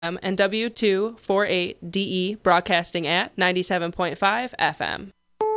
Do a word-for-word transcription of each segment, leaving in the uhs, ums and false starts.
and W two forty-eight D E broadcasting at ninety-seven point five F M.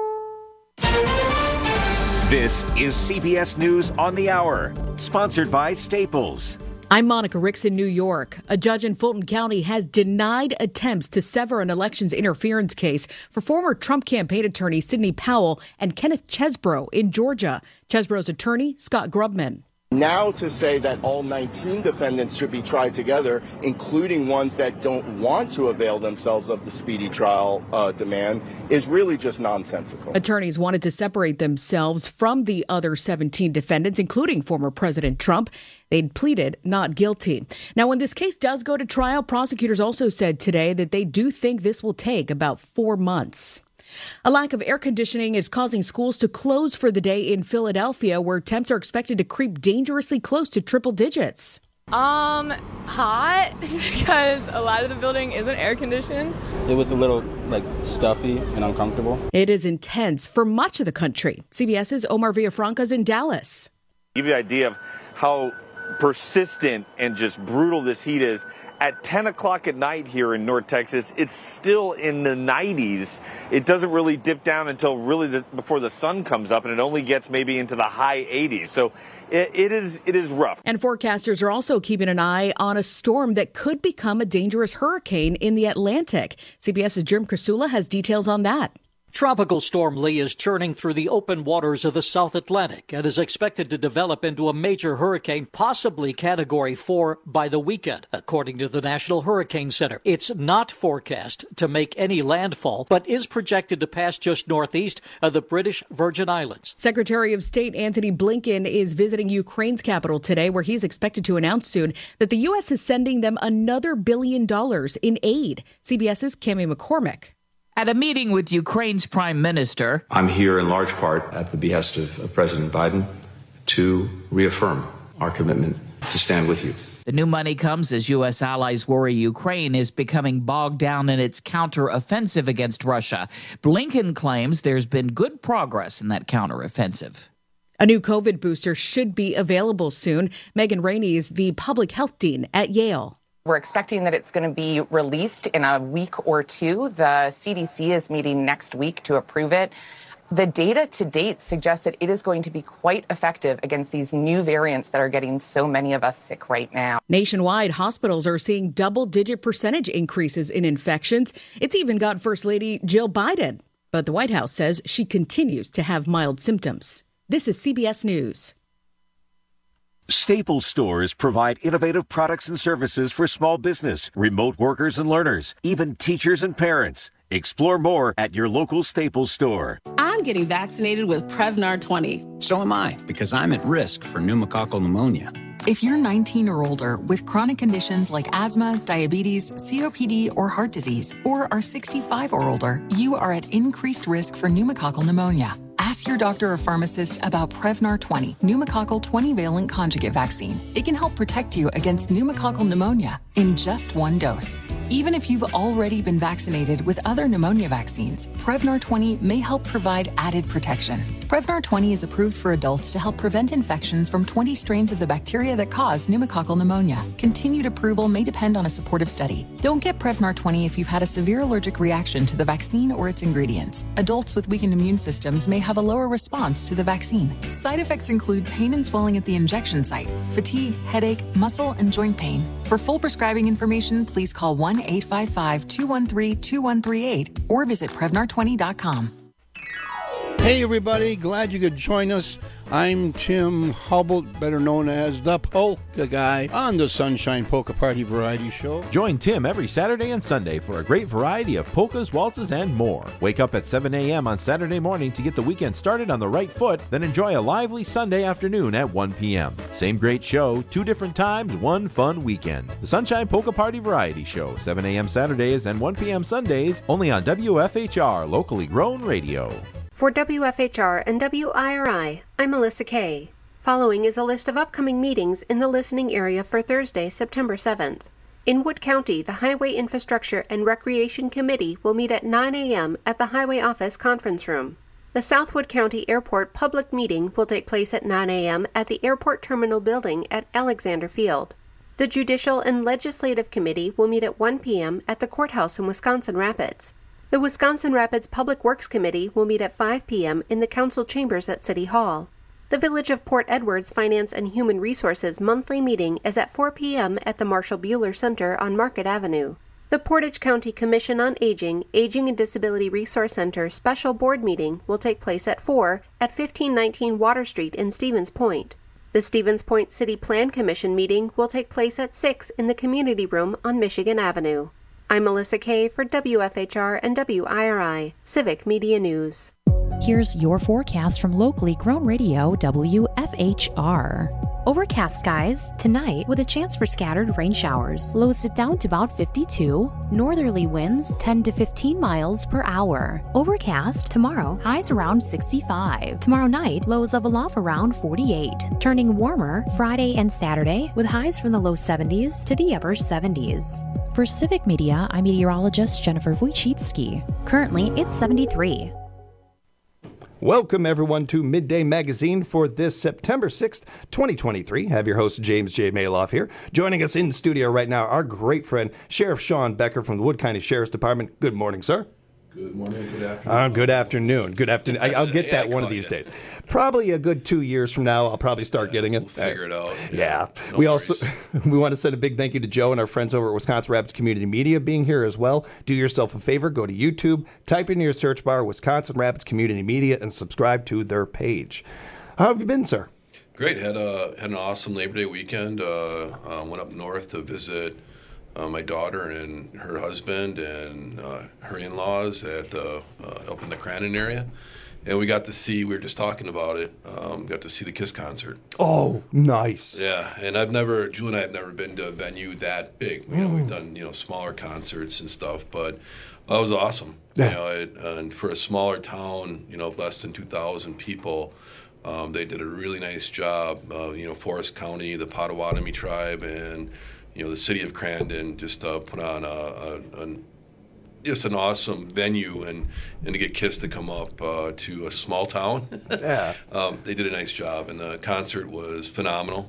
This is C B S News on the Hour, sponsored by Staples. I'm Monica Ricks in New York. A judge in Fulton County has denied attempts to sever an elections interference case for former Trump campaign attorney Sidney Powell and Kenneth Chesbrough in Georgia. Chesbrough's attorney, Scott Grubman. Now to say that all nineteen defendants should be tried together, including ones that don't want to avail themselves of the speedy trial uh, demand, is really just nonsensical. Attorneys wanted to separate themselves from the other seventeen defendants, including former President Trump. They'd pleaded not guilty. Now, when this case does go to trial, prosecutors also said today that they do think this will take about four months. A lack of air conditioning is causing schools to close for the day in Philadelphia, where temps are expected to creep dangerously close to triple digits. Um, hot, because a lot of the building isn't air conditioned. It was a little, like, stuffy and uncomfortable. It is intense for much of the country. CBS's Omar Villafranca's in Dallas. Give you the idea of how persistent and just brutal this heat is. At ten o'clock at night here in North Texas, it's still in the nineties. It doesn't really dip down until really the, before the sun comes up, and it only gets maybe into the high eighties. So it, it is it is rough. And forecasters are also keeping an eye on a storm that could become a dangerous hurricane in the Atlantic. CBS's Jim Krasula has details on that. Tropical Storm Lee is churning through the open waters of the South Atlantic and is expected to develop into a major hurricane, possibly Category four, by the weekend, according to the National Hurricane Center. It's not forecast to make any landfall, but is projected to pass just northeast of the British Virgin Islands. Secretary of State Antony Blinken is visiting Ukraine's capital today, where he's expected to announce soon that the U S is sending them another billion dollars in aid. CBS's Cami McCormick. At a meeting with Ukraine's prime minister, I'm here in large part at the behest of, of President Biden to reaffirm our commitment to stand with you. The new money comes as U S allies worry Ukraine is becoming bogged down in its counteroffensive against Russia. Blinken claims there's been good progress in that counteroffensive. A new COVID booster should be available soon. Megan Rainey is the public health dean at Yale. We're expecting that it's going to be released in a week or two. The C D C is meeting next week to approve it. The data to date suggests that it is going to be quite effective against these new variants that are getting so many of us sick right now. Nationwide, hospitals are seeing double-digit percentage increases in infections. It's even got First Lady Jill Biden. But the White House says she continues to have mild symptoms. This is C B S News. Staples stores provide innovative products and services for small business, remote workers and learners, even teachers and parents. Explore more at your local Staples store. I'm getting vaccinated with Prevnar twenty. So am I, because I'm at risk for pneumococcal pneumonia. If you're nineteen or older with chronic conditions like asthma, diabetes, C O P D, or heart disease, or are sixty-five or older, you are at increased risk for pneumococcal pneumonia. Ask your doctor or pharmacist about Prevnar twenty, pneumococcal twenty-valent conjugate vaccine. It can help protect you against pneumococcal pneumonia in just one dose. Even if you've already been vaccinated with other pneumonia vaccines, Prevnar twenty may help provide added protection. Prevnar twenty is approved for adults to help prevent infections from twenty strains of the bacteria that cause pneumococcal pneumonia. Continued approval may depend on a supportive study. Don't get Prevnar twenty if you've had a severe allergic reaction to the vaccine or its ingredients. Adults with weakened immune systems may have a lower response to the vaccine. Side effects include pain and swelling at the injection site, fatigue, headache, muscle, and joint pain. For full prescribing information, please call one eight five five, two one three, two one three eight or visit Prevnar twenty dot com. Hey everybody, glad you could join us. I'm Tim Hubble, better known as the Polka Guy, on the Sunshine Polka Party Variety Show. Join Tim every Saturday and Sunday for a great variety of polkas, waltzes, and more. Wake up at seven a.m. on Saturday morning to get the weekend started on the right foot, then enjoy a lively Sunday afternoon at one p.m. Same great show, two different times, one fun weekend. The Sunshine Polka Party Variety Show, seven a.m. Saturdays and one p.m. Sundays, only on W F H R, locally grown radio. For W F H R and W I R I, I'm Melissa Kay. Following is a list of upcoming meetings in the listening area for Thursday, September seventh. In Wood County, the Highway Infrastructure and Recreation Committee will meet at nine a.m. at the Highway Office Conference Room. The Southwood County Airport public meeting will take place at nine a.m. at the Airport Terminal Building at Alexander Field. The Judicial and Legislative Committee will meet at one p.m. at the courthouse in Wisconsin Rapids. The Wisconsin Rapids Public Works Committee will meet at five p.m. in the council chambers at City Hall. The Village of Port Edwards Finance and Human Resources monthly meeting is at four p.m. at the Marshall Buehler Center on Market Avenue. The Portage County Commission on Aging, Aging and Disability Resource Center special board meeting will take place at four at fifteen nineteen Water Street in Stevens Point. The Stevens Point City Plan Commission meeting will take place at six in the Community Room on Michigan Avenue. I'm Melissa Kay for W F H R and W I R I, Civic Media News. Here's your forecast from locally grown radio W F H R. Overcast skies tonight with a chance for scattered rain showers. Lows dip down to about fifty-two. Northerly winds ten to fifteen miles per hour. Overcast tomorrow, highs around sixty-five. Tomorrow night, lows level off around forty-eight. Turning warmer Friday and Saturday with highs from the low seventies to the upper seventies. For Civic Media, I'm meteorologist Jennifer Wojcicki. Currently, it's seventy-three. Welcome, everyone, to Midday Magazine for this September sixth, twenty twenty-three. Have your host, James J. Maloff here. Joining us in studio right now, our great friend, Sheriff Sean Becker from the Wood County Sheriff's Department. Good morning, sir. Good morning, good afternoon. Uh, good afternoon. Good afternoon. I, I'll get that yeah, one of these days. Probably a good two years from now, I'll probably start yeah, getting it. We'll figure it out. Yeah. yeah. No we worries. also we want to send a big thank you to Joe and our friends over at Wisconsin Rapids Community Media being here as well. Do yourself a favor, go to YouTube, type in your search bar Wisconsin Rapids Community Media, and subscribe to their page. How have you been, sir? Great. Had a had an awesome Labor Day weekend. Uh, uh, went up north to visit Uh, my daughter and her husband and uh, her in-laws at the, uh, up in the Crandon area. And we got to see, we were just talking about it, um, got to see the KISS concert. Oh, nice. Yeah, and I've never, Julie and I have never been to a venue that big. You know, Mm. we've done, you know, smaller concerts and stuff, but uh, it was awesome. Yeah. You know, it, and for a smaller town, you know, of less than two thousand people, um, they did a really nice job. Uh, you know, Forest County, the Potawatomi tribe, and you know, the city of Crandon just uh, put on a, a, a just an awesome venue, and, and to get KISS to come up uh, to a small town. Yeah. um, they did a nice job, and the concert was phenomenal.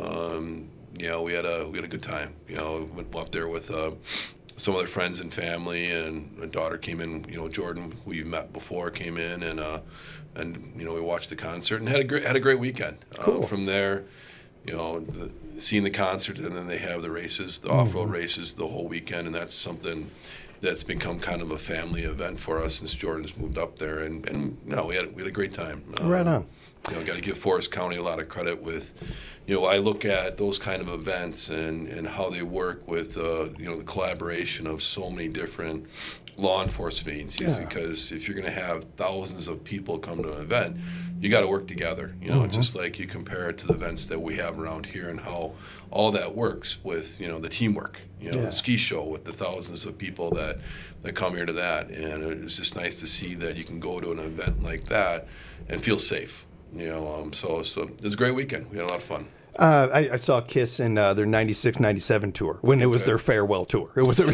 Um, you know, we had a we had a good time. You know, went up there with uh, some other friends and family, and my daughter came in. You know, Jordan, who you met before, came in, and uh, and you know, we watched the concert and had a great had a great weekend. Cool. Uh, from there, you know, the, seeing the concert, and then they have the races, the mm-hmm. off-road races, the whole weekend, and that's something that's become kind of a family event for us since Jordan's moved up there, and, and you know, we had we had a great time. Um, right on. You know, got to give Forest County a lot of credit with, you know, I look at those kind of events and, and how they work with, uh, you know, the collaboration of so many different law enforcement agencies. Yeah. Because if you're going to have thousands of people come to an event, you got to work together. You know, Mm-hmm. just like you compare it to the events that we have around here and how all that works with, you know, the teamwork. You know, Yeah. the ski show with the thousands of people that, that come here to that. And it's just nice to see that you can go to an event like that and feel safe. You know, um, so, so it was a great weekend. We had a lot of fun. Uh, I, I saw KISS in uh, their ninety-six ninety-seven tour when it was their farewell tour. It was, a,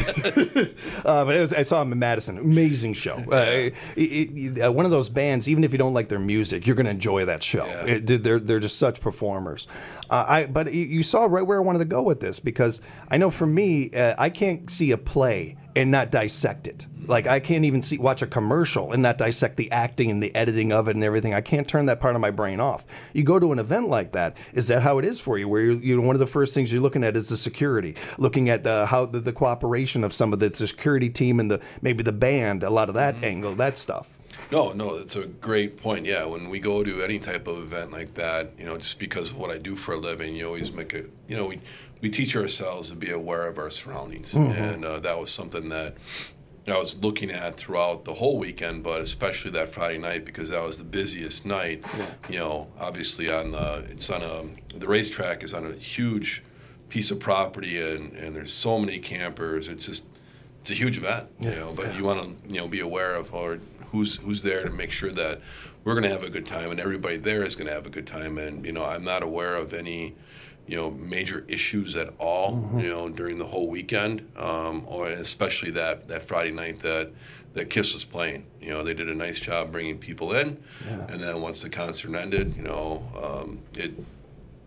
uh, but it was. I saw them in Madison. Amazing show. Uh, it, it, uh, one of those bands. Even if you don't like their music, you're going to enjoy that show. Yeah. It, they're they're just such performers. Uh, I but you, you saw right where I wanted to go with this, because I know for me, uh, I can't see a play and not dissect it. Like, I can't even see watch a commercial and not dissect the acting and the editing of it and everything. I can't turn that part of my brain off. You go to an event like that, is that how it is for you? Where you're, you know, one of the first things you're looking at is the security, looking at the how the, the cooperation of some of the security team and the maybe the band, a lot of that mm-hmm. angle, that stuff. No, no, it's a great point. Yeah, when we go to any type of event like that, you know, just because of what I do for a living, you always make a, you know, we we teach ourselves to be aware of our surroundings, mm-hmm. and uh, that was something that I was looking at throughout the whole weekend, but especially that Friday night, because that was the busiest night. Yeah. You know, obviously on the it's on a the racetrack is on a huge piece of property, and, and there's so many campers. It's just it's a huge event. Yeah. You know, but Yeah. you want to you know be aware of or who's who's there to make sure that we're going to have a good time, and everybody there is going to have a good time. And you know, I'm not aware of any you know, major issues at all, mm-hmm. you know, during the whole weekend, um, or especially that, that Friday night that, that KISS was playing. You know, they did a nice job bringing people in, yeah. and then once the concert ended, you know, um, it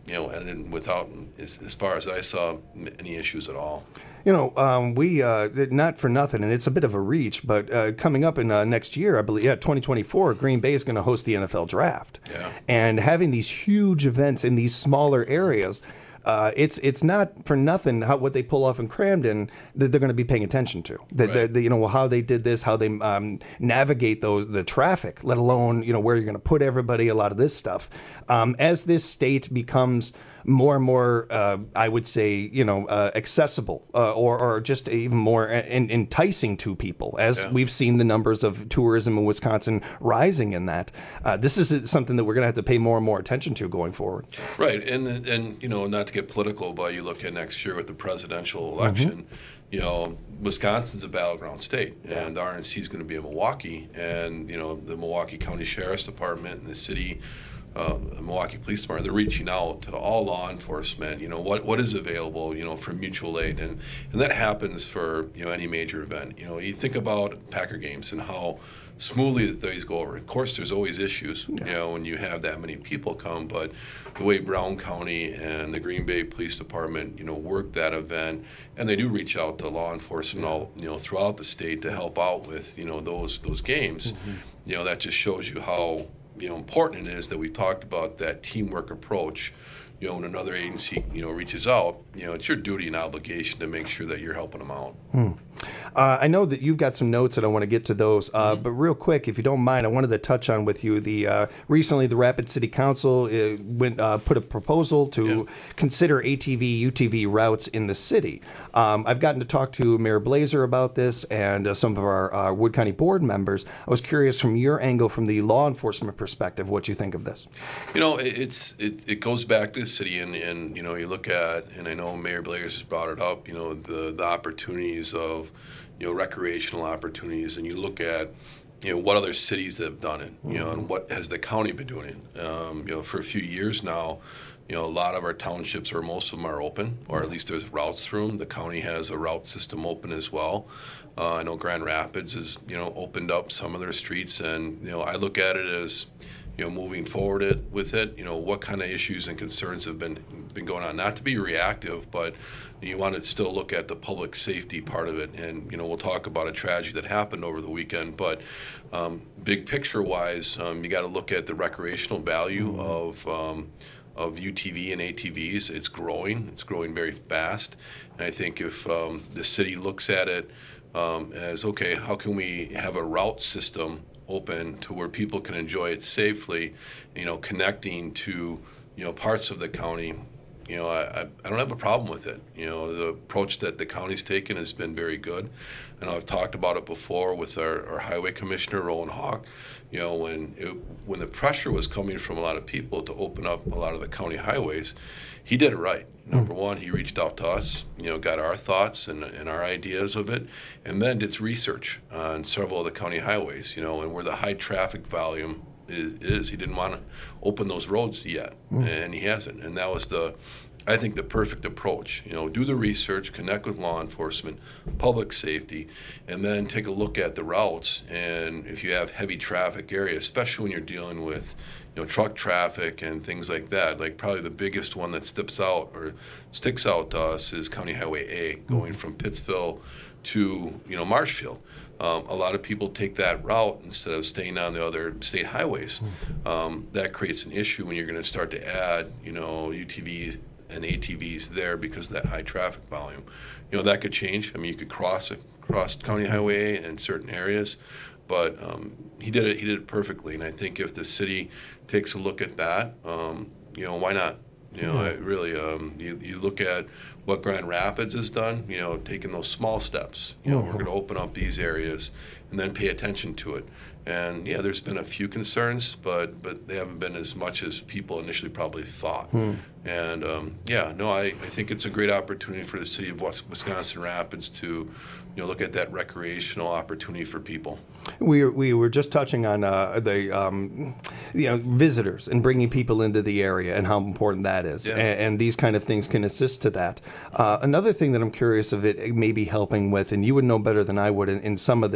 you know, and without, as, as far as I saw, any issues at all. You know, um, we, uh, not for nothing, and it's a bit of a reach, but uh, coming up in uh, next year, I believe, yeah, twenty twenty-four, Green Bay is going to host the N F L draft. Yeah. And having these huge events in these smaller areas, uh, it's it's not for nothing how what they pull off in Camden that they're going to be paying attention to. That Right. that, you know, how they did this, how they um, navigate those the traffic, let alone, you know, where you're going to put everybody, a lot of this stuff. Um, as this state becomes more and more, uh, I would say, you know, uh, accessible uh, or, or just even more en- enticing to people, as Yeah. we've seen the numbers of tourism in Wisconsin rising in that. Uh, this is something that we're going to have to pay more and more attention to going forward. Right, and and you know, not to get political, but you look at next year with the presidential election. You know, Wisconsin's a battleground state, and the R N C is going to be in Milwaukee, and you know, the Milwaukee County Sheriff's Department and the city. Uh, the Milwaukee Police Department, they're reaching out to all law enforcement, you know, what, what is available, you know, for mutual aid. And, and that happens for, you know, any major event. You know, you think about Packer games and how smoothly that these go over. Of course, there's always issues, you know, when you have that many people come, but the way Brown County and the Green Bay Police Department, you know, work that event, and they do reach out to law enforcement all, you know, throughout the state to help out with, you know, those, those games, you know, that just shows you how, you know, important it is that we talked about that teamwork approach. You know, when another agency, you know, reaches out, you know, it's your duty and obligation to make sure that you're helping them out. Hmm. Uh, I know that you've got some notes, and I want to get to those. Uh, mm-hmm. But real quick, if you don't mind, I wanted to touch on with you the uh, recently the Rapid City Council uh, went uh, put a proposal to yeah. consider A T V, U T V routes in the city. Um, I've gotten to talk to Mayor Blazer about this and uh, some of our uh, Wood County board members. I was curious from your angle, from the law enforcement perspective, what you think of this. You know, it's it, it goes back to the city, and, and you know, you look at, and I know Mayor Blazer has brought it up. You know, the the opportunities of you know, recreational opportunities, and you look at, you know, what other cities have done it, you know, and what has the county been doing it. Um, you know, for a few years now, you know, a lot of our townships, or most of them, are open, or at least there's routes through them. The county has a route system open as well. Uh, I know Grand Rapids has, you know, opened up some of their streets, and, you know, I look at it as, you know, moving forward it, with it, you know, what kind of issues and concerns have been been going on. Not to be reactive, but you want to still look at the public safety part of it. And, you know, we'll talk about a tragedy that happened over the weekend, but um, big picture-wise, um, you got to look at the recreational value mm-hmm. of um, of U T V and A T Vs. It's growing. It's growing very fast. And I think if um, the city looks at it um, as, okay, how can we have a route system open to where people can enjoy it safely, you know, connecting to, you know, parts of the county, you know, I, I don't have a problem with it. You know, the approach that the county's taken has been very good. And I've talked about it before with our, our highway commissioner, Roland Hawk. You know, when it, when the pressure was coming from a lot of people to open up a lot of the county highways, he did it right. Number one, he reached out to us, you know, got our thoughts and, and our ideas of it, and then did research on several of the county highways, you know, and where the high traffic volume is. is. He didn't want to open those roads yet, mm. and he hasn't. And that was the, I think, the perfect approach. You know, do the research, connect with law enforcement, public safety, and then take a look at the routes. And if you have heavy traffic areas, especially when you're dealing with, you know, truck traffic and things like that, like probably the biggest one that sticks out or sticks out to us is County Highway A, going from Pittsville to, you know, Marshfield. Um, a lot of people take that route instead of staying on the other state highways. Um, that creates an issue when you're going to start to add, you know, U T Vs and A T Vs there because of that high traffic volume. You know, that could change. I mean, you could cross it, cross County Highway in certain areas, but um, he did it. He did it perfectly. And I think if the city takes a look at that, um, you know, why not? You know, I really, um, you, you look at what Grand Rapids has done, you know, taking those small steps. You know, mm-hmm. we're going to open up these areas and then pay attention to it. And, yeah, there's been a few concerns, but but they haven't been as much as people initially probably thought. Hmm. And, um, yeah, no, I, I think it's a great opportunity for the city of Wisconsin Rapids to, you know, look at that recreational opportunity for people. We we were just touching on uh, the um, you know, visitors and bringing people into the area and how important that is, yeah. and, and these kind of things can assist to that. Uh, another thing that I'm curious of it maybe helping with, and you would know better than I would in, in some of this, and just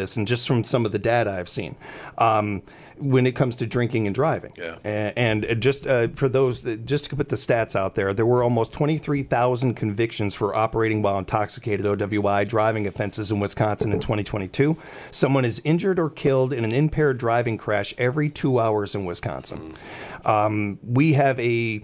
from some of the data I've seen. Um, when it comes to drinking and driving. Yeah. And, and just uh, for those, that, just to put the stats out there, there were almost twenty-three thousand convictions for operating while intoxicated O W I driving offenses in Wisconsin in twenty twenty-two. Someone is injured or killed in an impaired driving crash every two hours in Wisconsin. Mm. Um, we have a...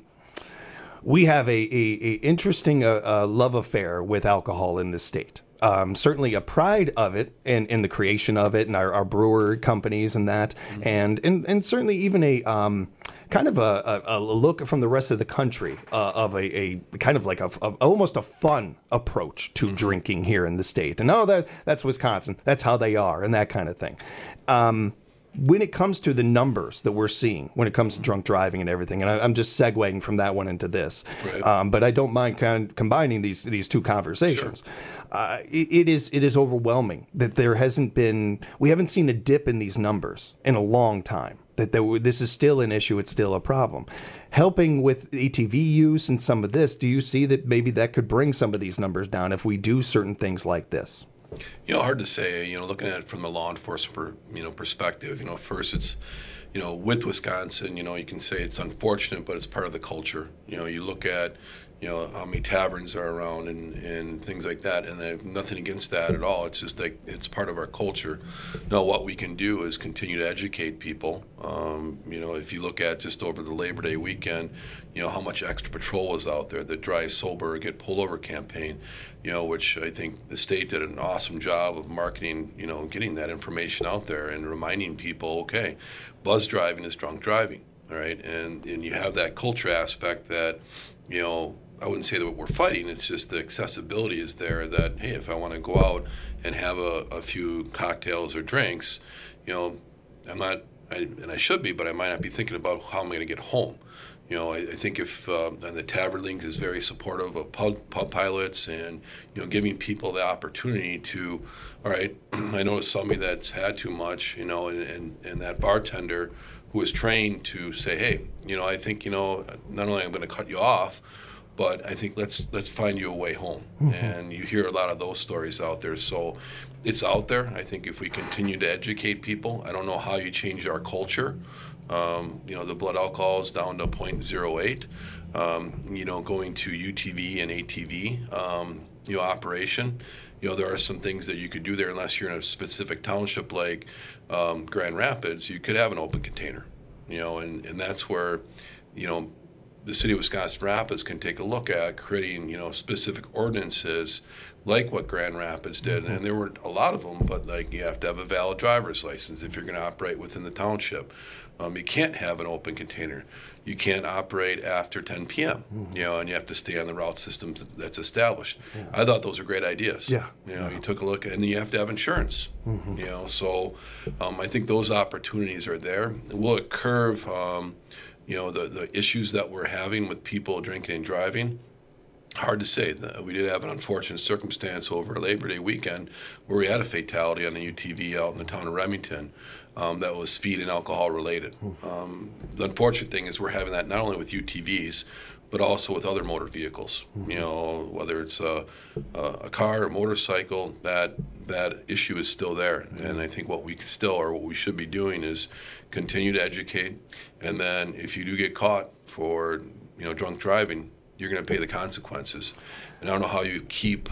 We have a, a, a interesting uh, uh, love affair with alcohol in this state. Um, certainly a pride of it in, in the creation of it and our, our brewer companies and that. Mm-hmm. And, and and certainly even a um, kind of a, a, a look from the rest of the country uh, of a, a kind of like a, a almost a fun approach to mm-hmm. drinking here in the state. And oh, that that's Wisconsin. That's how they are and that kind of thing. Um, When it comes to the numbers that we're seeing, when it comes to drunk driving and everything, and I, I'm just segueing from that one into this, right. um, but I don't mind kind of combining these these two conversations. Sure. Uh, it, it is it is overwhelming that there hasn't been, we haven't seen a dip in these numbers in a long time. That there, this is still an issue, it's still a problem. Helping with A T V use and some of this, do you see that maybe that could bring some of these numbers down if we do certain things like this? You know, hard to say, you know, looking at it from the law enforcement, per, you know, perspective, you know, first it's, you know, with Wisconsin, you know, you can say it's unfortunate, but it's part of the culture. You know, you look at, you know, how many taverns are around and, and things like that, and I have nothing against that at all. It's just like, it's part of our culture. Now, what we can do is continue to educate people. Um, you know, if you look at just over the Labor Day weekend, you know, how much extra patrol was out there, the Dry Sober Get Pulled Over campaign, you know, which I think the state did an awesome job of marketing, you know, getting that information out there and reminding people, okay, buzz driving is drunk driving, all right? And, and you have that culture aspect that, you know, I wouldn't say that we're fighting, it's just the accessibility is there that, hey, if I want to go out and have a, a few cocktails or drinks, you know, I'm not, I, and I should be, but I might not be thinking about how I'm going to get home. You know, I, I think if uh, and the Tavern Link is very supportive of pub, pub pilots and, you know, giving people the opportunity to, all right, I noticed somebody that's had too much, you know, and, and, and that bartender who is trained to say, hey, you know, I think, you know, not only am I going to cut you off, but I think let's let's find you a way home. Mm-hmm. And you hear a lot of those stories out there. So it's out there. I think if we continue to educate people, I don't know how you change our culture. Um, you know, the blood alcohol is down to zero point zero eight. Um, you know, going to U T V and A T V, um, you know, operation. You know, there are some things that you could do there unless you're in a specific township like um, Grand Rapids. You could have an open container. You know, and, and that's where, you know, the city of Wisconsin Rapids can take a look at creating, you know, specific ordinances like what Grand Rapids did. Mm-hmm. And there weren't a lot of them, but like you have to have a valid driver's license if you're going to operate within the township. Um, you can't have an open container. You can't operate after ten p.m., mm-hmm. you know, and you have to stay on the route system that's established. Yeah. I thought those were great ideas. Yeah. You know, yeah. you took a look, and you have to have insurance, mm-hmm. you know, so um, I think those opportunities are there. Will it curve, um, you know, the, the issues that we're having with people drinking and driving? Hard to say. We did have an unfortunate circumstance over Labor Day weekend where we had a fatality on a U T V out in the town of Remington um, that was speed and alcohol related. Um, the unfortunate thing is we're having that not only with U T Vs, but also with other motor vehicles. Mm-hmm. You know, whether it's a, a car or motorcycle, that that issue is still there. Mm-hmm. And I think what we still, or what we should be doing is continue to educate. And then if you do get caught for, you know, drunk driving, you're going to pay the consequences. And I don't know how you keep,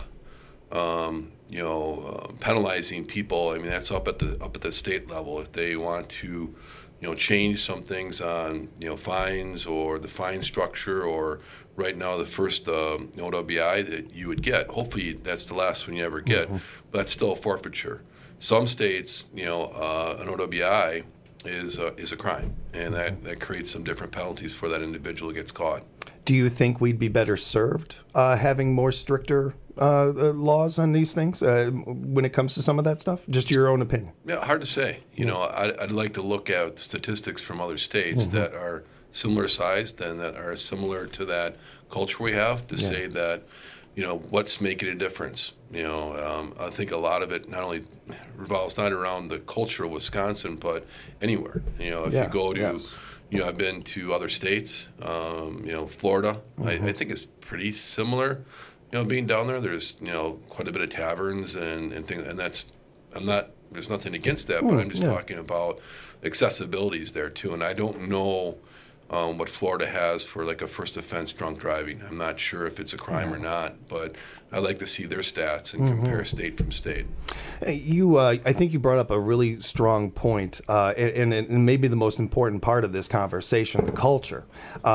um, you know, uh, penalizing people. I mean, that's up at the up at the state level. If they want to, you know, change some things on, you know, fines or the fine structure, or right now the first uh, O W I that you would get. Hopefully that's the last one you ever get, mm-hmm. but that's still a forfeiture. Some states, you know, uh, an O W I is uh, is a crime, and that, that creates some different penalties for that individual who gets caught. Do you think we'd be better served uh, having more stricter uh, uh, laws on these things uh, when it comes to some of that stuff? Just your own opinion. Yeah, hard to say. You know, I'd, I'd like to look at statistics from other states mm-hmm. that are similar sized and that are similar to that culture we have to yeah. say that, you know, what's making a difference. You know, um, I think a lot of it not only revolves not around the culture of Wisconsin, but anywhere. You know, if yeah, you go to... Yes. You know, I've been to other states, um, you know, Florida. Mm-hmm. I, I think it's pretty similar, you know, being down there. There's, you know, quite a bit of taverns and, and things, and that's, I'm not There's nothing against that, but Mm, I'm just yeah. talking about accessibilities there too. And I don't know um, what Florida has for like a first offense drunk driving. I'm not sure if it's a crime or not, but I like to see their stats and Mhm. compare state from state. Hey, You, uh, I think you brought up a really strong point, uh, and, and, and maybe the most important part of this conversation: the culture.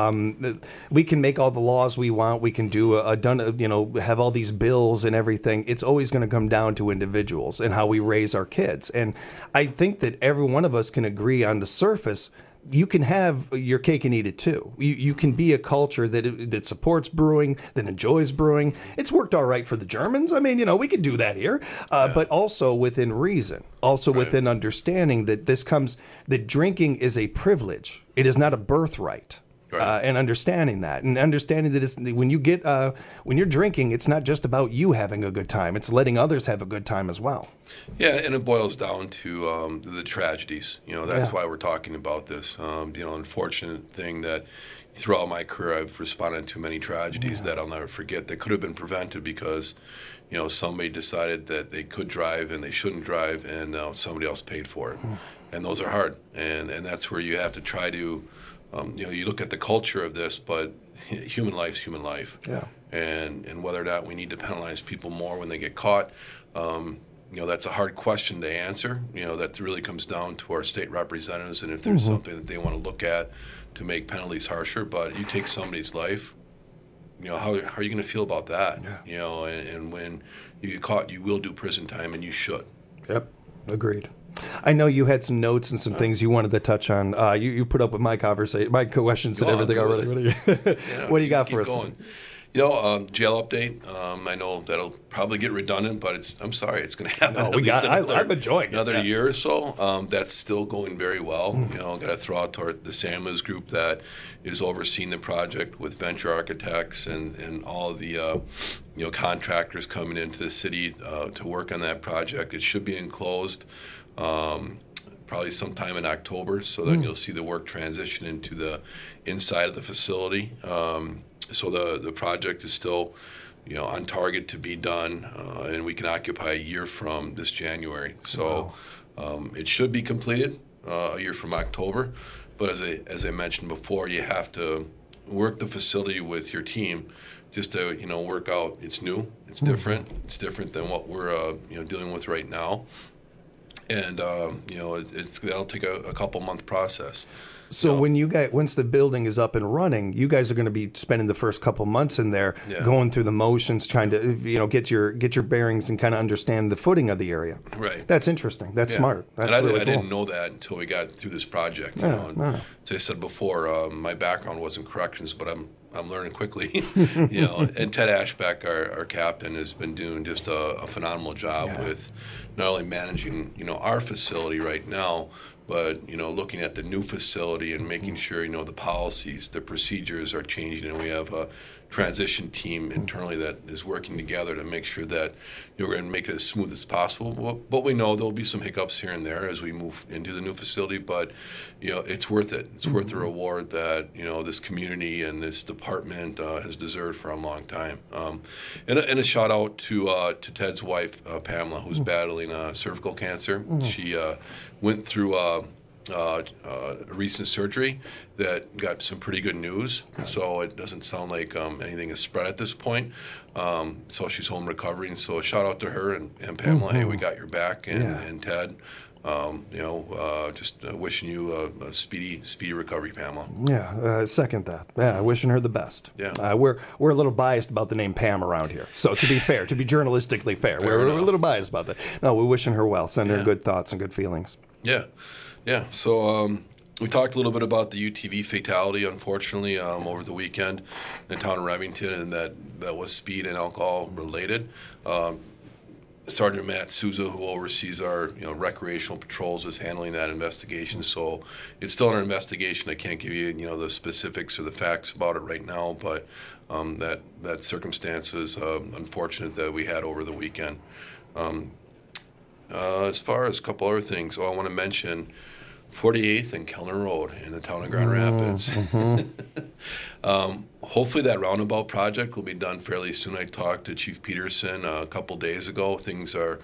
Um, we can make all the laws we want. We can do a, a done, you know, have all these bills and everything. It's always going to come down to individuals and how we raise our kids. And I think that every one of us can agree on the surface. You can have your cake and eat it too. You you can be a culture that that supports brewing, that enjoys brewing. It's worked all right for the Germans. I mean, you know, we could do that here, uh, but also within reason, also within understanding that this comes that drinking is a privilege. It is not a birthright. Uh, and understanding that, and understanding that it's, when you get uh, when you're drinking, it's not just about you having a good time; it's letting others have a good time as well. Yeah, and it boils down to um, the tragedies. You know, that's Yeah. why we're talking about this. Um, you know, unfortunate thing that throughout my career I've responded to many tragedies that I'll never forget that could have been prevented because, you know, somebody decided that they could drive and they shouldn't drive, and uh, somebody else paid for it. And those are hard, and and that's where you have to try to. Um, you know, you look at the culture of this, but human life's human life. Yeah. And and whether or not we need to penalize people more when they get caught, um, you know, that's a hard question to answer. You know, that really comes down to our state representatives and if there's Mhm. something that they want to look at to make penalties harsher. But you take somebody's life, you know, how, how are you going to feel about that? Yeah. You know, and, and when you get caught, you will do prison time, and you should. Yep, agreed. I know you had some notes and some things you wanted to touch on. Uh, you, you put up with my conversation, my questions and Go on, everything go already. with What do you, Yeah, what do you got keep for us? going. You know, um, jail update. Um, I know that'll probably get redundant, but it's. I'm sorry, it's going to happen. No, at we least got- I- another, I'm enjoying it, another yeah. year or so. Um, that's still going very well. Mm. You know, got to throw out to our, the Samlas group that is overseeing the project with Venture Architects and and all the uh, you know contractors coming into the city uh, to work on that project. It should be enclosed. Um, probably sometime in October, so then Mm. you'll see the work transition into the inside of the facility. Um, so the, the project is still, you know, on target to be done, uh, and we can occupy a year from this January. So um, it should be completed uh, a year from October. But as I as I mentioned before, you have to work the facility with your team just to you know work out. It's new, it's Mm. different, it's different than what we're uh, you know dealing with right now. And uh, you know it, it's that'll take a, a couple month process. So when you guys, once the building is up and running, you guys are going to be spending the first couple months in there, Yeah. going through the motions, trying to you know get your get your bearings and kind of understand the footing of the area. Right. That's interesting. That's Yeah. smart. That's and I, really I cool. didn't know that until we got through this project. You Yeah, know, and yeah. As I said before, um, my background was in corrections, but I'm I'm learning quickly. you know, and Ted Ashbeck, our, our captain, has been doing just a, a phenomenal job Yeah. with not only managing you know our facility right now, but you know looking at the new facility and making sure you know the policies, the procedures are changing, and we have a transition team internally that is working together to make sure that you know, we're going to make it as smooth as possible. But, but we know there'll be some hiccups here and there as we move into the new facility. But you know it's worth it. It's worth the reward that you know this community and this department uh, has deserved for a long time. Um, and, a, and a shout out to uh, to Ted's wife uh, Pamela, who's battling uh, cervical cancer. Mm. She uh, went through uh, uh, uh, a recent surgery that got some pretty good news. So it doesn't sound like um, anything is spread at this point. Um, so she's home recovering. So shout out to her and, and Pamela. Hey, we got your back, and, Yeah. and Ted. Um, you know, uh, just uh, wishing you a, a speedy, speedy recovery, Pamela. Yeah, uh, second that. Yeah, wishing her the best. Yeah. Uh, we're we're a little biased about the name Pam around here. So to be fair, to be journalistically fair, Fair we're, we're a enough. little biased about that. No, we're wishing her well. Send her Yeah. good thoughts and good feelings. Yeah, yeah. So um, we talked a little bit about the U T V fatality, unfortunately, um, over the weekend in the town of Remington, and that, that was speed and alcohol related. Um, Sergeant Matt Souza, who oversees our you know recreational patrols, is handling that investigation. So it's still under investigation. I can't give you you know the specifics or the facts about it right now, but um, that that circumstance was uh, unfortunate that we had over the weekend. Um, uh, as far as a couple other things, oh, I want to mention forty-eighth and Kellner Road in the town of Grand Rapids. um, hopefully that roundabout project will be done fairly soon. I talked to Chief Peterson uh, a couple days ago. Things are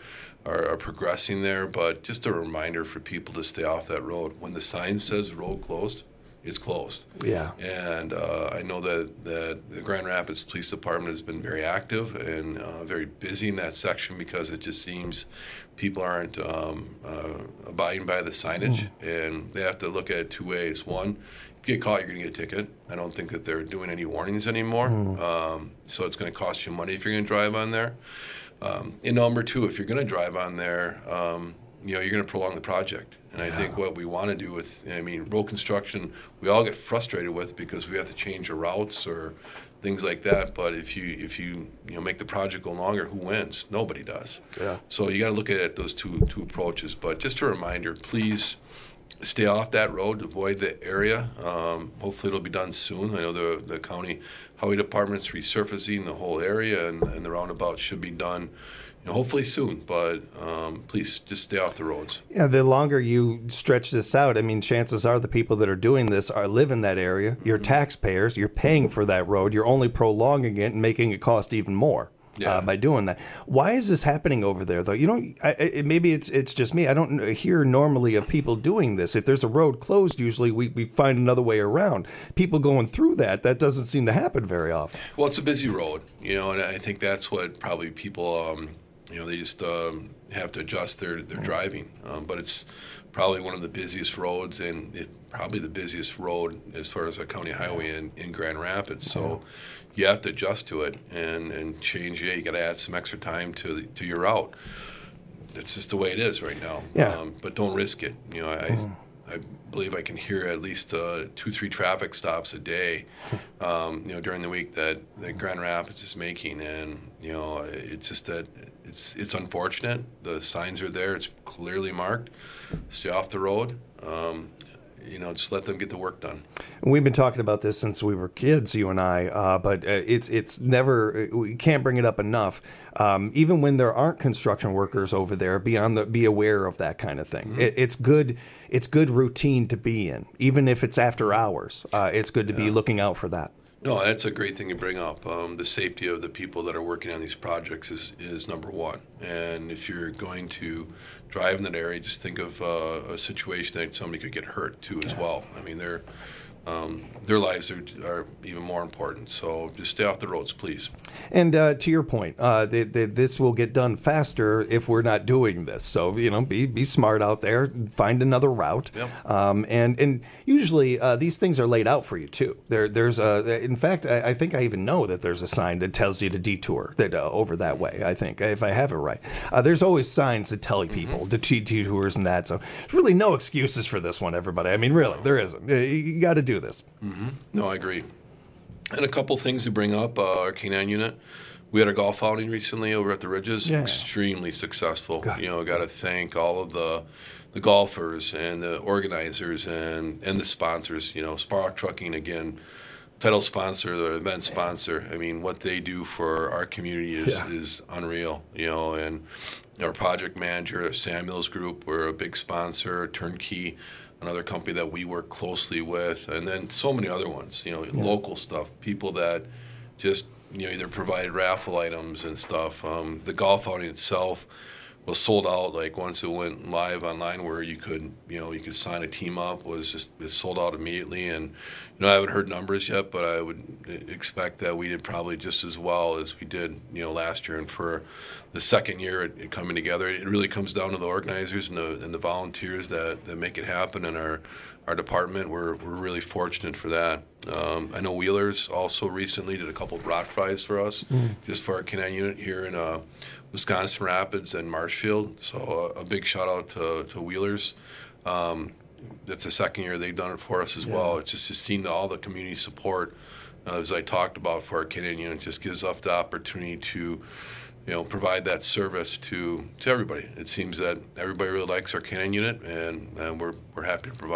are, are progressing there. But just a reminder for people to stay off that road. When the sign says road closed, it's closed. Yeah. And uh, I know that, that the Grand Rapids Police Department has been very active and uh, very busy in that section because it just seems people aren't um, uh, abiding by the signage, mm. and they have to look at it two ways. One, if you get caught, you're going to get a ticket. I don't think that they're doing any warnings anymore, mm. um, so it's going to cost you money if you're going to drive on there. Um, and number two, if you're going to drive on there, um, you know, you're going to prolong the project. And I yeah. think what we want to do with, I mean, road construction, we all get frustrated with because we have to change the routes or things like that. But if you if you you know make the project go longer, who wins? Nobody does. Yeah. So you got to look at it those two two approaches. But just a reminder, please stay off that road, avoid the area. Um, hopefully it'll be done soon. I know the the county highway department's resurfacing the whole area, and, and the roundabout should be done. You know, hopefully soon, but um, please just stay off the roads. Yeah, the longer you stretch this out, I mean, chances are the people that are doing this are live in that area. You're taxpayers. You're paying for that road. You're only prolonging it and making it cost even more. Yeah. Uh, by doing that. Why is this happening over there, though? You know, I, I, maybe it's it's just me. I don't hear normally of people doing this. If there's a road closed, usually we, we find another way around. People going through that, that doesn't seem to happen very often. Well, it's a busy road, you know, and I think that's what probably people, um, you know, they just um, have to adjust their, their driving. Um, but it's probably one of the busiest roads, and it, probably the busiest road as far as a county highway in, in Grand Rapids. So you have to adjust to it and, and change. Yeah, you got to add some extra time to the, to your route. That's just the way it is right now. Yeah. Um, but don't risk it. You know, I, mm. I believe I can hear at least uh, two, three traffic stops a day, um, you know, during the week that, that Grand Rapids is making, and you know, it's just that it's it's unfortunate. The signs are there. It's clearly marked. Stay off the road. Um, You know, just let them get the work done. We've been talking about this since we were kids, you and I, uh, but uh, it's it's never, we can't bring it up enough. Um, even when there aren't construction workers over there, be on the be aware of that kind of thing. Mm-hmm. It, it's good. It's good routine to be in, even if it's after hours. Uh, it's good to yeah. be looking out for that. No, that's a great thing to bring up. Um, the safety of the people that are working on these projects is, is number one. And if you're going to drive in that area, just think of uh, a situation that somebody could get hurt too as well. I mean, they're, um, their lives are, are even more important. So just stay off the roads, please. And uh, to your point, uh, they, they, this will get done faster if we're not doing this. So, you know, be be smart out there, find another route. Yep. Um, and and usually uh, these things are laid out for you too. There there's a, in fact, I, I think I even know that there's a sign that tells you to detour that uh, over that way. I think if I have it right, uh, there's always signs that tell people mm-hmm. to detours and that. So there's really no excuses for this one, everybody. I mean, really, there isn't. You got to do this. Mm-hmm. No, I agree. And a couple things to bring up, uh, our K nine unit. We had a golf outing recently over at the Ridges. Yeah. Extremely successful. Good. You know, got to thank all of the the golfers and the organizers and, and the sponsors. You know, Sparrock Trucking, again, title sponsor, the event sponsor. I mean, what they do for our community is, Yeah. is unreal. You know, and our project manager, Samuels Group, we're a big sponsor, Turnkey, another company that we work closely with, and then so many other ones, you know, Yeah. local stuff, people that just, you know, either provided raffle items and stuff. Um, the golf outing itself was sold out, like once it went live online where you could, you know, you could sign a team up, was just it sold out immediately. And, you know, I haven't heard numbers yet, but I would expect that we did probably just as well as we did, you know, last year. And for the second year it, it coming together, it really comes down to the organizers and the and the volunteers that, that make it happen in our our department. We're we're really fortunate for that. Um, I know Wheelers also recently did a couple of brat fries for us, Mm. just for our K nine unit here in uh, Wisconsin Rapids and Marshfield. So uh, a big shout out to, to Wheelers. Um, that's the second year they've done it for us as Yeah. well. It's just, just seen all the community support, uh, as I talked about, for our K nine unit. It just gives us the opportunity to, you know, provide that service to, to everybody. It seems that everybody really likes our K nine unit, and, and we're we're happy to provide it.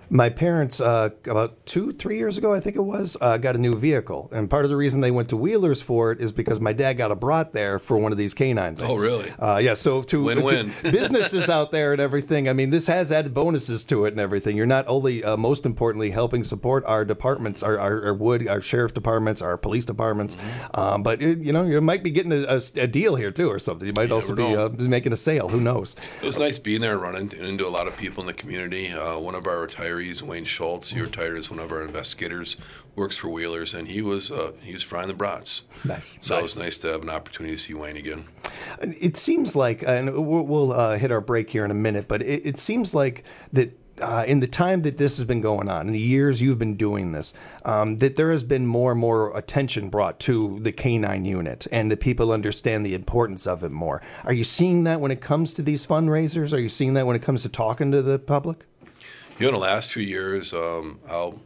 My parents, uh, about two, three years ago, I think it was, uh, got a new vehicle. And part of the reason they went to Wheelers for it is because my dad got a brat there for one of these canine things. Oh, really? Uh, yeah, so to, Win-win. to businesses out there and everything, I mean, this has added bonuses to it and everything. You're not only, uh, most importantly, helping support our departments, our, our, our wood, our sheriff departments, our police departments, mm-hmm. um, but, it, you know, you might be getting a, a, a deal here, too, or something. You might You also never be uh, making a sale. Who knows? It was nice being there and running into a lot of people in the community. Uh, one of our retirees, Wayne Schultz, he retired as one of our investigators, works for Wheelers, and he was uh, he was frying the brats. Nice. So nice. it was nice to have an opportunity to see Wayne again. It seems like, and we'll, we'll uh, hit our break here in a minute, but it, it seems like that uh, in the time that this has been going on, in the years you've been doing this, um, that there has been more and more attention brought to the canine unit, and that people understand the importance of it more. Are you seeing that when it comes to these fundraisers? Are you seeing that when it comes to talking to the public? You know, in the last few years, um, I'll,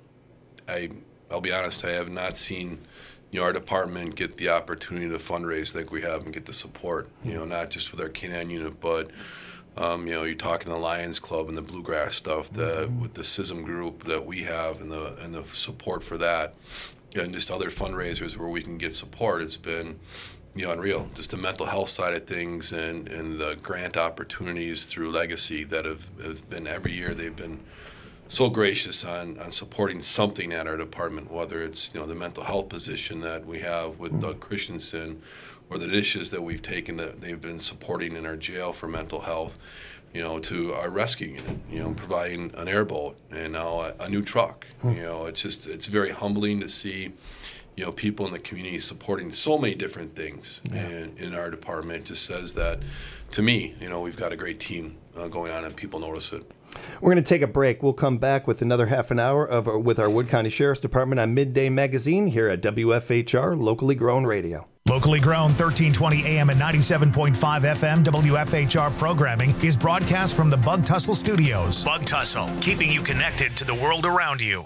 I, I'll be honest, I have not seen, you know, our department get the opportunity to fundraise like we have and get the support. You know, not just with our canine unit, but um, you know, you're talking the Lions Club and the Bluegrass stuff, that mm-hmm. with the C I S M group that we have and the and the support for that, and just other fundraisers where we can get support. It's been, you know, unreal. Just the mental health side of things and, and the grant opportunities through Legacy that have, have been every year. They've been so gracious on, on supporting something at our department, whether it's, you know, the mental health position that we have with mm-hmm. Doug Christensen, or the initiatives that we've taken that they've been supporting in our jail for mental health, you know, to our rescue unit, you know, providing an airboat and now a, a new truck. Mm-hmm. You know, it's just, it's very humbling to see, you know, people in the community supporting so many different things yeah. in, in our department. It just says that, to me, you know, we've got a great team uh, going on and people notice it. We're going to take a break. We'll come back with another half an hour of uh, with our Wood County Sheriff's Department on Midday Magazine here at W F H R, locally grown radio. Locally grown, thirteen twenty A M and ninety-seven point five F M W F H R programming is broadcast from the Bug Tussle Studios. Bug Tussle, keeping you connected to the world around you.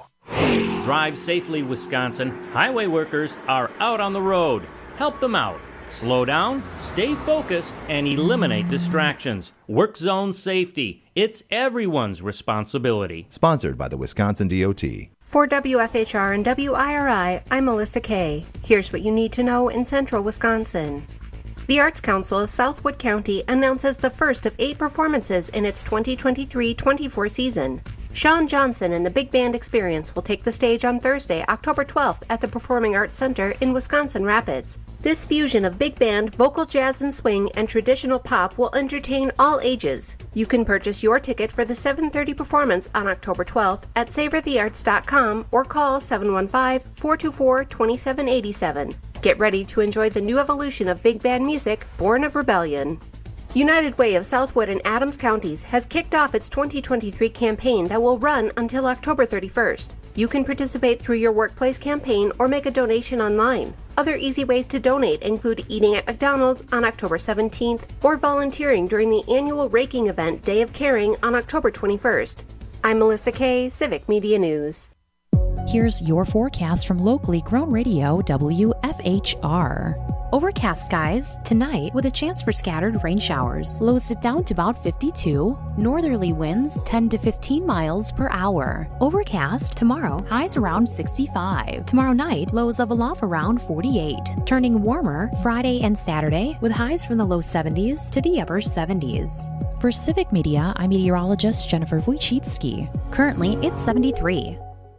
Drive safely, Wisconsin. Highway workers are out on the road. Help them out. Slow down, stay focused, and eliminate distractions. Work zone safety. It's everyone's responsibility. Sponsored by the Wisconsin D O T. For W F H R and W I R I, I'm Melissa Kay. Here's what you need to know in central Wisconsin. The Arts Council of Southwood County announces the first of eight performances in its twenty twenty-three twenty-four season. Sean Johnson and the Big Band Experience will take the stage on Thursday, October twelfth at the Performing Arts Center in Wisconsin Rapids. This fusion of big band, vocal jazz and swing, and traditional pop will entertain all ages. You can purchase your ticket for the seven thirty performance on October twelfth at savor the arts dot com or call seven one five, four two four, two seven eight seven. Get ready to enjoy the new evolution of big band music, born of rebellion. United Way of Southwood and Adams Counties has kicked off its twenty twenty-three campaign that will run until October thirty-first. You can participate through your workplace campaign or make a donation online. Other easy ways to donate include eating at McDonald's on October seventeenth or volunteering during the annual raking event Day of Caring on October twenty-first. I'm Melissa Kay, Civic Media News. Here's your forecast from locally grown radio W F H R. Overcast skies tonight with a chance for scattered rain showers. Lows dip down to about fifty-two. Northerly winds ten to fifteen miles per hour. Overcast tomorrow, highs around sixty-five. Tomorrow night, lows level off around forty-eight. Turning warmer Friday and Saturday with highs from the low seventies to the upper seventies. For Civic Media, I'm meteorologist Jennifer Wojcicki. Currently, it's seventy-three.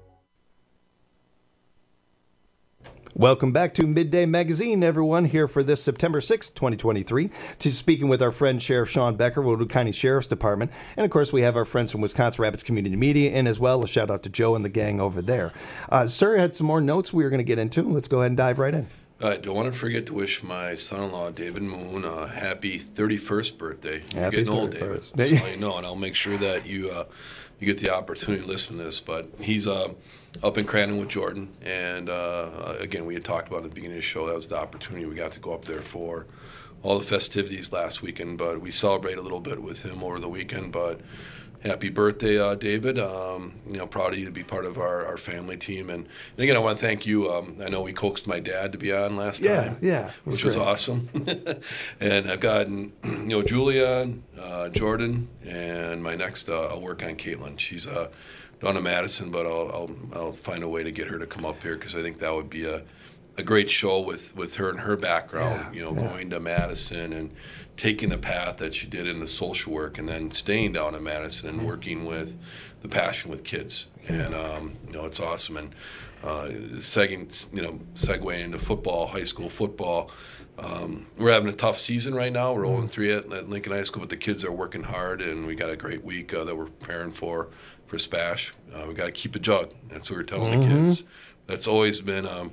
Welcome back to Midday Magazine, everyone, here for this September sixth, twenty twenty-three. To speaking with our friend Sheriff Sean Becker, Wood County Sheriff's Department. And, of course, we have our friends from Wisconsin Rapids Community Media, and as well, a shout-out to Joe and the gang over there. Uh, sir, had some more notes we were going to get into. Let's go ahead and dive right in. I don't want to forget to wish my son-in-law, David Moon, a happy thirty-first birthday. You're happy getting old, David. thirty-first. Just so you know, and I'll make sure that you uh, you get the opportunity to listen to this. But he's uh, up in Crandon with Jordan, and uh, again, we had talked about at the beginning of the show, that was the opportunity we got to go up there for all the festivities last weekend, but we celebrated a little bit with him over the weekend. But happy birthday, uh, David. Um, you know, proud of you to be part of our, our family team. And, and again, I want to thank you. Um, I know we coaxed my dad to be on last yeah, time. Yeah, yeah. Which was awesome. And I've gotten, you know, Julia, uh, Jordan, and my next, uh, I'll work on Caitlin. She's uh, down to Madison, but I'll I'll, I'll find a way to get her to come up here because I think that would be a, a great show with, with her and her background. Yeah, you know, yeah. going to Madison and taking the path that she did in the social work, and then staying down in Madison and working with the passion with kids. And um, you know, it's awesome. And uh, second, you know, segue into football, high school football. Um, we're having a tough season right now. We're oh and three at, at Lincoln High School, but the kids are working hard, and we got a great week uh, that we're preparing for for Spash. Uh, we got to keep the jug. That's what we're telling Mm-hmm. the kids. That's always been um,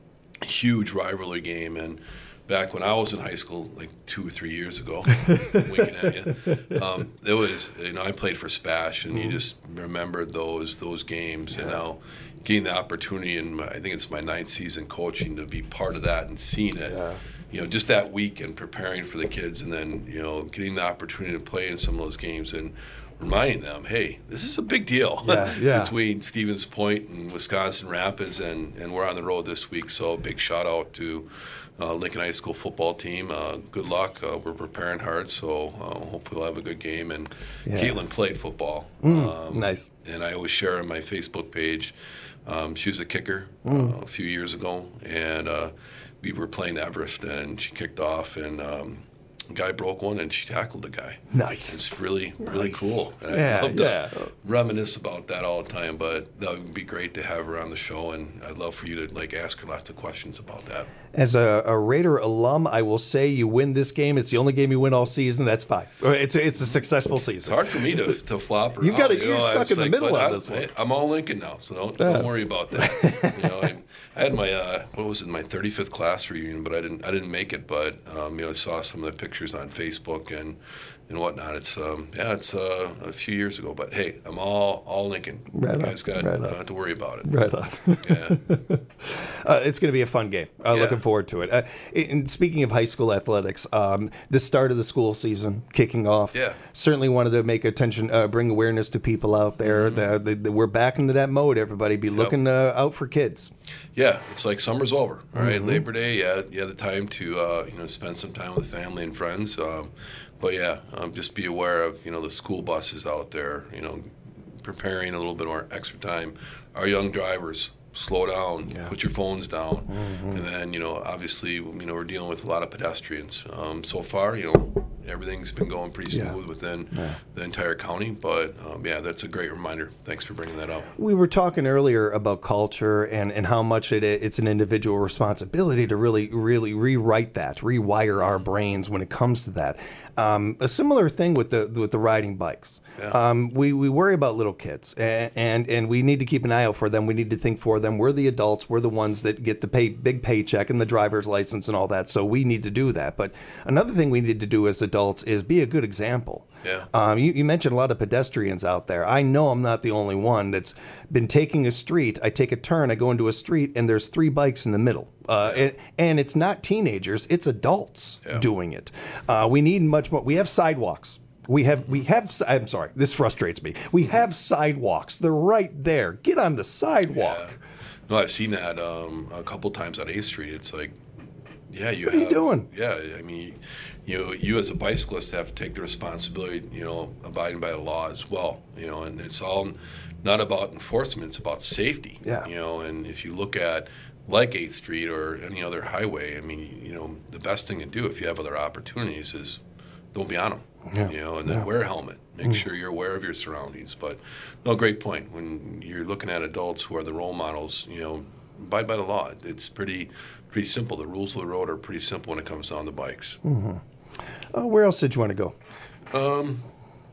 a huge rivalry game. And back when I was in high school, like two or three years ago, winking at you, um, it was, you know, I played for Spash, and mm-hmm. you just remembered those those games. Yeah. And now getting the opportunity, and I think it's my ninth season coaching, to be part of that and seeing it. Yeah. You know, just that week and preparing for the kids, and then, you know, getting the opportunity to play in some of those games and reminding them, hey, this is a big deal yeah, yeah. between Stevens Point and Wisconsin Rapids, and, and we're on the road this week. So big shout out to uh, Lincoln High School football team. Uh, good luck. Uh, we're preparing hard, so uh, hopefully we'll have a good game. And yeah. Caitlin played football. Mm, um, nice. And I always share on my Facebook page. Um, she was a kicker Mm. uh, a few years ago, and uh, we were playing Everest, and she kicked off, and um, a guy broke one, and she tackled the guy. Nice. It's really, really Nice. cool. And Yeah, I love to yeah. reminisce about that all the time, but that would be great to have her on the show, and I'd love for you to like ask her lots of questions about that. As a, a Raider alum, I will say you win this game. It's the only game you win all season. That's fine. It's a, it's a successful season. It's hard for me to, to flop her You've got out, to, you you're know, I stuck was in the like, middle but of I- this one. I'm all Lincoln now, so don't, Yeah. don't worry about that. you know, I, I had my uh, what was it, my thirty-fifth class reunion, but I didn't I didn't make it. But um, you know, I saw some of the pictures on Facebook and and whatnot. It's um, yeah, it's uh, a few years ago. But hey, I'm all all Lincoln. Right you on, guys got right don't on. have to worry about it. Right on. Yeah. uh, it's going to be a fun game. Uh, Yeah. Looking forward to it. Uh, and speaking of high school athletics, um, the start of the school season kicking off. Yeah. Certainly wanted to make attention, uh, bring awareness to people out there. Mm-hmm. that, that we're back into that mode. Everybody be looking uh, out for kids. Yeah, it's like summer's over. All right, Mhm. Labor Day, yeah, you have the time to uh, you know spend some time with family and friends. Um, but yeah, um, just be aware of you know the school buses out there. You know, preparing a little bit more extra time. Our young drivers, slow down, put your phones down, Mhm. and then you know obviously you know we're dealing with a lot of pedestrians. Um, so far, you know everything's been going pretty Yeah. smooth within Yeah. the entire county. But um, yeah, that's a great reminder. Thanks for bringing that up. We were talking earlier about culture and, and how much it, it's an individual responsibility to really, really rewrite that, rewire our brains when it comes to that. Um, a similar thing with the with the riding bikes. Yeah. Um, we, we worry about little kids, and, and and we need to keep an eye out for them. We need to think for them. We're the adults. We're the ones that get the pay, big paycheck and the driver's license and all that. So we need to do that. But another thing we need to do as adults is be a good example. Yeah. Um, you, you mentioned a lot of pedestrians out there. I know I'm not the only one that's been taking a street. I take a turn, I go into a street, and there's three bikes in the middle. Uh, and, and it's not teenagers, it's adults Yeah. doing it. Uh, we need much more. We have sidewalks. We have, we have, I'm sorry, this frustrates me. We have sidewalks. They're right there. Get on the sidewalk. No, I've seen that um, a couple times on eighth Street. It's like, yeah, you What are you have, doing? Yeah, I mean, you know, you as a bicyclist have to take the responsibility, you know, abiding by the law as well, you know, and it's all not about enforcement, it's about safety. Yeah. You know, and if you look at like eighth Street or any other highway, I mean, you know, the best thing to do if you have other opportunities is don't be on them. Yeah. You know, and then Yeah. wear a helmet. Make Mm. sure you're aware of your surroundings. But no, great point. When you're looking at adults who are the role models, you know, abide by the law. It's pretty, pretty simple. The rules of the road are pretty simple when it comes down to bikes. Mm-hmm. Uh, where else did you want to go? Um,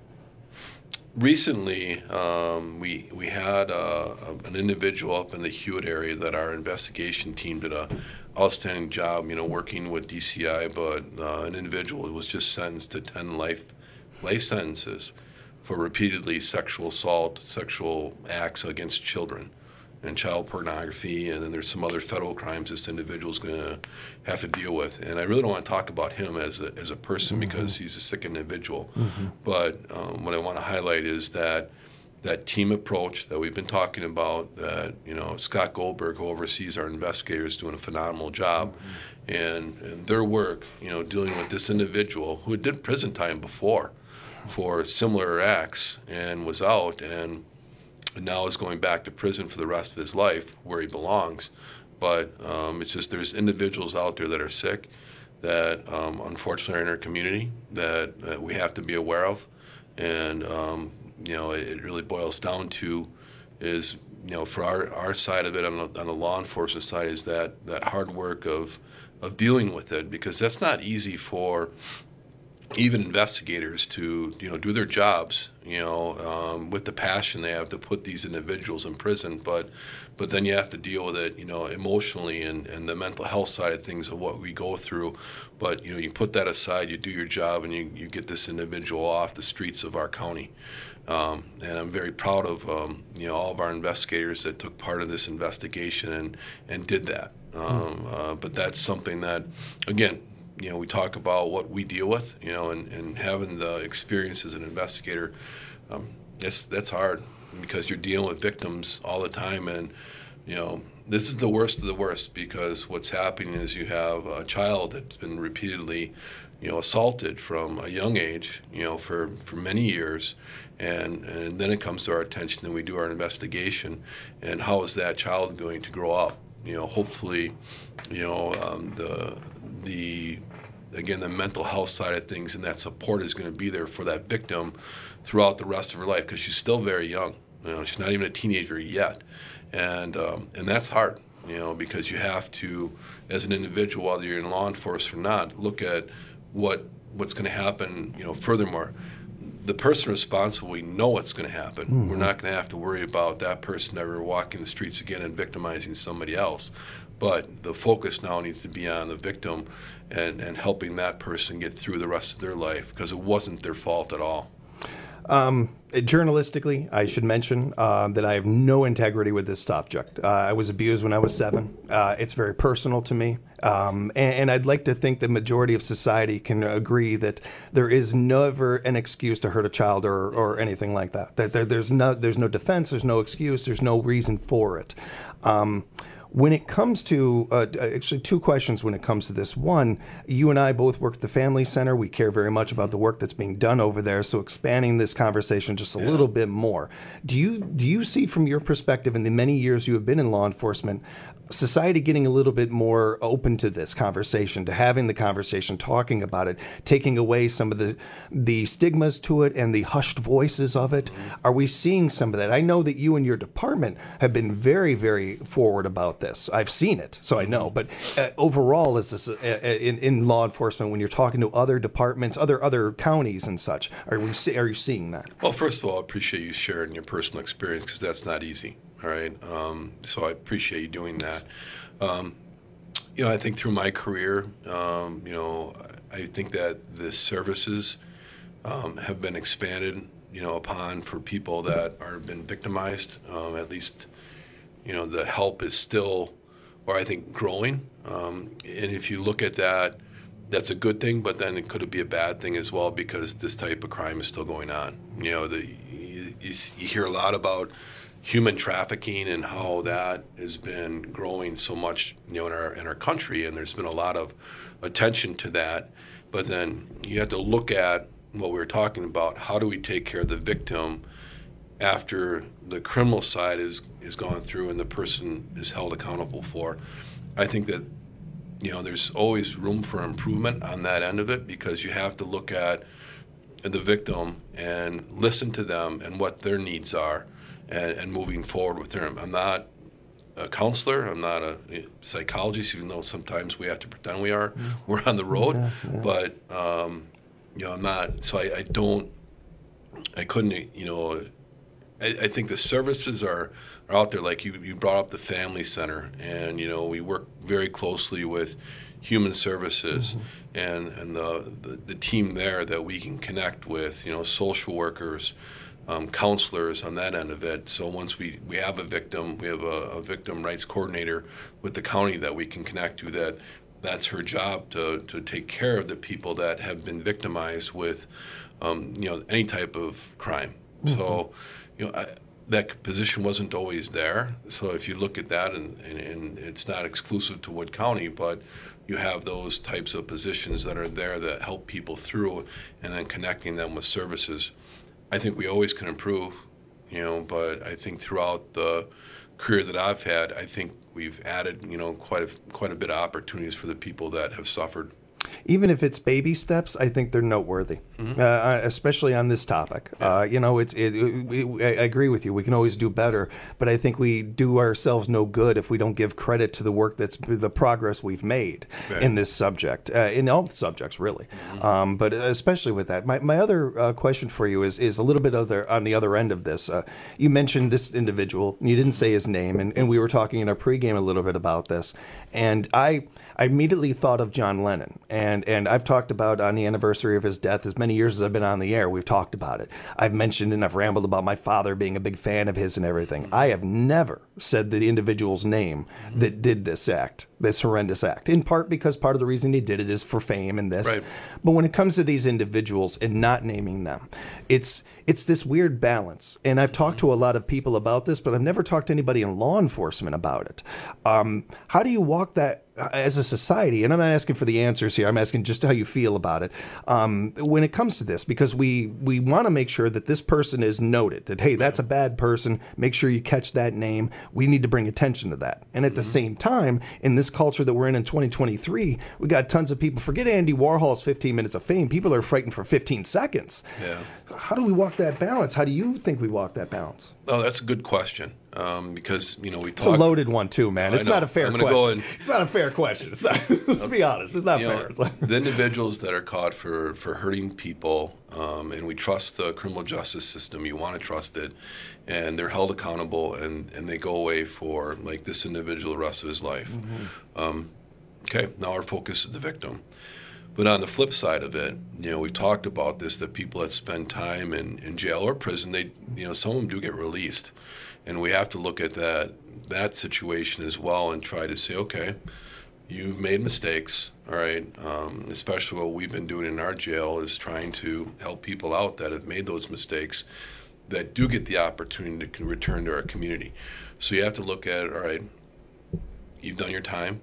recently, um, we we had uh, an individual up in the Hewitt area that our investigation team did a outstanding job, you know, working with D C I. But uh, an individual was just sentenced to ten life life sentences for repeatedly sexual assault, sexual acts against children, and child pornography, and then there's some other federal crimes this individual's going to have to deal with. And I really don't want to talk about him as a, as a person Mm-hmm. because he's a sick individual. Mhm. But um, what I want to highlight is that that team approach that we've been talking about, that, you know, Scott Goldberg, who oversees our investigators, doing a phenomenal job. And, and their work, you know, dealing with this individual who did prison time before for similar acts and was out, and and now is going back to prison for the rest of his life where he belongs. But um, it's just there's individuals out there that are sick that um, unfortunately are in our community that, that we have to be aware of. And, um, you know, it, it really boils down to is, you know, for our, our side of it on the, on the law enforcement side is that, that hard work of, of dealing with it, because that's not easy for even investigators to, you know, do their jobs, you know, um, with the passion they have to put these individuals in prison. But but then you have to deal with it, you know, emotionally and, and the mental health side of things of what we go through. But, you know, you put that aside, you do your job, and you, you get this individual off the streets of our county. Um, and I'm very proud of, um, you know, all of our investigators that took part of this investigation and, and did that. Um, uh, but that's something that, again, you know, we talk about what we deal with, you know, and, and having the experience as an investigator, um, that's, that's hard because you're dealing with victims all the time. And, you know, this is the worst of the worst, because what's happening is you have a child that's been repeatedly, you know, assaulted from a young age, you know, for, for many years. And, and then it comes to our attention and we do our investigation. And how is that child going to grow up? You know, hopefully, you know, um, the, the, again, the mental health side of things and that support is going to be there for that victim throughout the rest of her life, because she's still very young. You know, she's not even a teenager yet. And, um, and that's hard, you know, because you have to, as an individual, whether you're in law enforcement or not, look at what, what's going to happen, you know, furthermore. The person responsible, we know what's going to happen. Mm-hmm. We're not going to have to worry about that person ever walking the streets again and victimizing somebody else. But the focus now needs to be on the victim and, and helping that person get through the rest of their life, because it wasn't their fault at all. Um, journalistically, I should mention uh, that I have no integrity with this subject. Uh, I was abused when I was seven. Uh, it's very personal to me. Um, and, and I'd like to think the majority of society can agree that there is never an excuse to hurt a child or, or anything like that. That there, there's no there's no defense, there's no excuse, there's no reason for it. Um, When it comes to, uh, actually two questions when it comes to this. One, you and I both work at the Family Center. We care very much about the work that's being done over there. So expanding this conversation just a yeah. little bit more. Do you do you see from your perspective in the many years you have been in law enforcement, society getting a little bit more open to this conversation, to having the conversation, talking about it, taking away some of the the stigmas to it and the hushed voices of it? Mm-hmm. Are we seeing some of that? I know that you and your department have been very, very forward about this. I've seen it, so I know. But uh, overall, is this uh, in, in law enforcement, when you're talking to other departments, other other counties and such, are we see, are you seeing that? Well, first of all, I appreciate you sharing your personal experience, because that's not easy. All right. Um, so I appreciate you doing that. Um, you know, I think through my career, um, you know, I think that the services um, have been expanded, you know, upon for people that are been victimized. Um, at least, you know, the help is still, or I think, growing. Um, and if you look at that, that's a good thing, but then it could be a bad thing as well, because this type of crime is still going on. You know, the you, you, you hear a lot about human trafficking and how that has been growing so much, you know, in our in our country, and there's been a lot of attention to that. But then you have to look at what we were talking about. How do we take care of the victim after the criminal side is is gone through and the person is held accountable for? I think that, you know, there's always room for improvement on that end of it, because you have to look at the victim and listen to them and what their needs are. And, and moving forward with them. I'm not a counselor. I'm not a psychologist, even though sometimes we have to pretend we are. Mm. We're on the road. Yeah, yeah. But, um, you know, I'm not. So I, I don't, I couldn't, you know, I, I think the services are, are out there. Like you, you brought up the Family Center. And, you know, we work very closely with Human Services mm-hmm. and, and the, the, the team there that we can connect with, you know, social workers, Um, counselors on that end of it. So once we, we have a victim, we have a, a victim rights coordinator with the county that we can connect to, that that's her job to, to take care of the people that have been victimized with, um, you know, any type of crime. Mm-hmm. So, you know, I, that position wasn't always there. So if you look at that, and, and, and it's not exclusive to Wood County, but you have those types of positions that are there that help people through, and then connecting them with services. I think we always can improve. you know, but I think throughout the career that I've had, I think we've added, you know, quite a, quite a bit of opportunities for the people that have suffered. Even if it's baby steps, I think they're noteworthy, mm-hmm. uh, especially on this topic. Yeah. Uh, you know, it's. It, it, it, I agree with you. We can always do better, but I think we do ourselves no good if we don't give credit to the work that's the progress we've made right. in this subject, uh, in all subjects, really. Mm-hmm. Um, but especially with that, my my other uh, question for you is is a little bit other on the other end of this. Uh, you mentioned this individual. You didn't say his name, and, and we were talking in our pregame a little bit about this, and I I immediately thought of John Lennon. And and I've talked about on the anniversary of his death, as many years as I've been on the air, we've talked about it. I've mentioned and I've rambled about my father being a big fan of his and everything. I have never said the individual's name that did this act, this horrendous act, in part because part of the reason he did it is for fame and this. Right. But when it comes to these individuals and not naming them, it's it's this weird balance. And I've talked to a lot of people about this, but I've never talked to anybody in law enforcement about it. Um, how do you walk that as a society? And I'm not asking for the answers here. I'm asking just how you feel about it um, when it comes to this, because we, we want to make sure that this person is noted, that, hey, that's a bad person. Make sure you catch that name. We need to bring attention to that. And at mm-hmm. the same time, in this culture that we're in in twenty twenty-three, we got tons of people. Forget Andy Warhol's fifteen minutes of fame. People are fighting for fifteen seconds. Yeah. How do we walk that balance? How do you think we walk that balance? Oh, that's a good question. Um, because, you know, we It's talk, a loaded one, too, man. It's not a fair question. Go and, it's not a fair question. It's not, let's be honest. It's not fair. Know, the individuals that are caught for, for hurting people, um, and we trust the criminal justice system, you want to trust it, and they're held accountable, and, and they go away for, like, this individual the rest of his life. Mm-hmm. Um, okay, now our focus is the victim. But on the flip side of it, you know, we've talked about this, that people that spend time in, in jail or prison, they, you know, some of them do get released. And we have to look at that that situation as well and try to say, okay, you've made mistakes, all right, um, especially what we've been doing in our jail is trying to help people out that have made those mistakes that do get the opportunity to return to our community. So you have to look at, all right, you've done your time.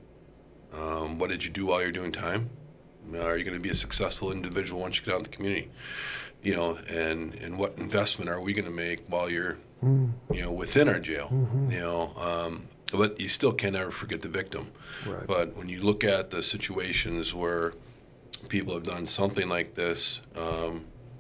Um, what did you do while you're doing time? Are you going to be a successful individual once you get out in the community? You know, and, and what investment are we going to make while you're, mm. you know, within our jail? Mm-hmm. You know, um, but you still can never forget the victim. Right. But when you look at the situations where people have done something like this, um,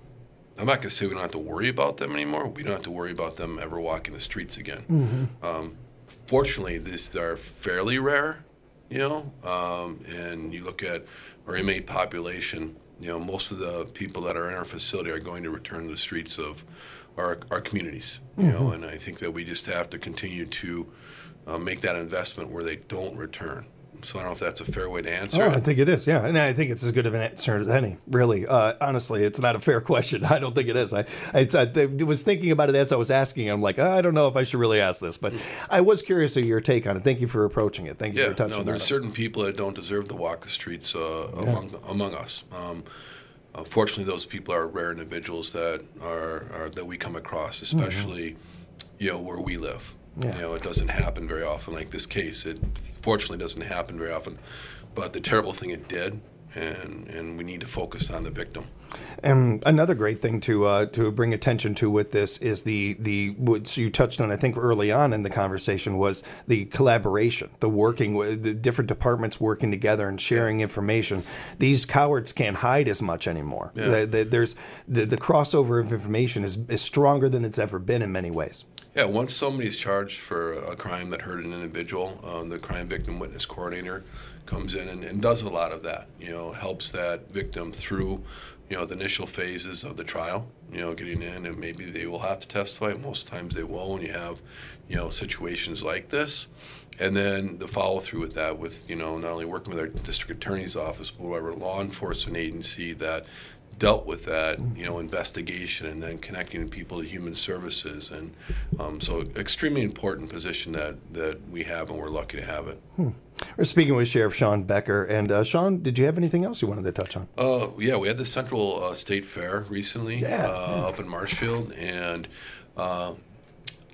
I'm not going to say we don't have to worry about them anymore. We don't have to worry about them ever walking the streets again. Mm-hmm. Um, fortunately, these are fairly rare, you know, um, and you look at our inmate population, you know, most of the people that are in our facility are going to return to the streets of our our communities, you mm-hmm. know, and I think that we just have to continue to uh, make that investment where they don't return. So I don't know if that's a fair way to answer oh, it. I think it is, yeah. And I think it's as good of an answer as any, really. Uh, honestly, it's not a fair question. I don't think it is. I, I, I was thinking about it as I was asking. I'm like, I don't know if I should really ask this. But I was curious of your take on it. Thank you for approaching it. Thank you yeah, for touching no, on it. There's certain people that don't deserve to walk the streets uh, yeah. among, among us. Um, uh, fortunately, those people are rare individuals that are, are that we come across, especially mm-hmm. you know, where we live. Yeah. You know, it doesn't happen very often like this case. It fortunately doesn't happen very often. But the terrible thing it did, and and we need to focus on the victim. And another great thing to uh, to bring attention to with this is the, the which you touched on, I think, early on in the conversation, was the collaboration, the working with the different departments working together and sharing information. These cowards can't hide as much anymore. Yeah. The, the, there's the, the crossover of information is, is stronger than it's ever been in many ways. Yeah, once somebody's charged for a crime that hurt an individual, um, the crime victim witness coordinator comes in and, and does a lot of that, you know, helps that victim through, you know, the initial phases of the trial, you know, getting in, and maybe they will have to testify. Most times they will when you have, you know, situations like this. And then the follow through with that, with, you know, not only working with our district attorney's office, but whatever law enforcement agency that dealt with that, you know, investigation, and then connecting people to human services. And um, so extremely important position that, that we have, and we're lucky to have it. Hmm. We're speaking with Sheriff Sean Becker. And uh, Sean, did you have anything else you wanted to touch on? Uh, yeah, we had the Central uh, State Fair recently yeah, uh, yeah. up in Marshfield. And uh,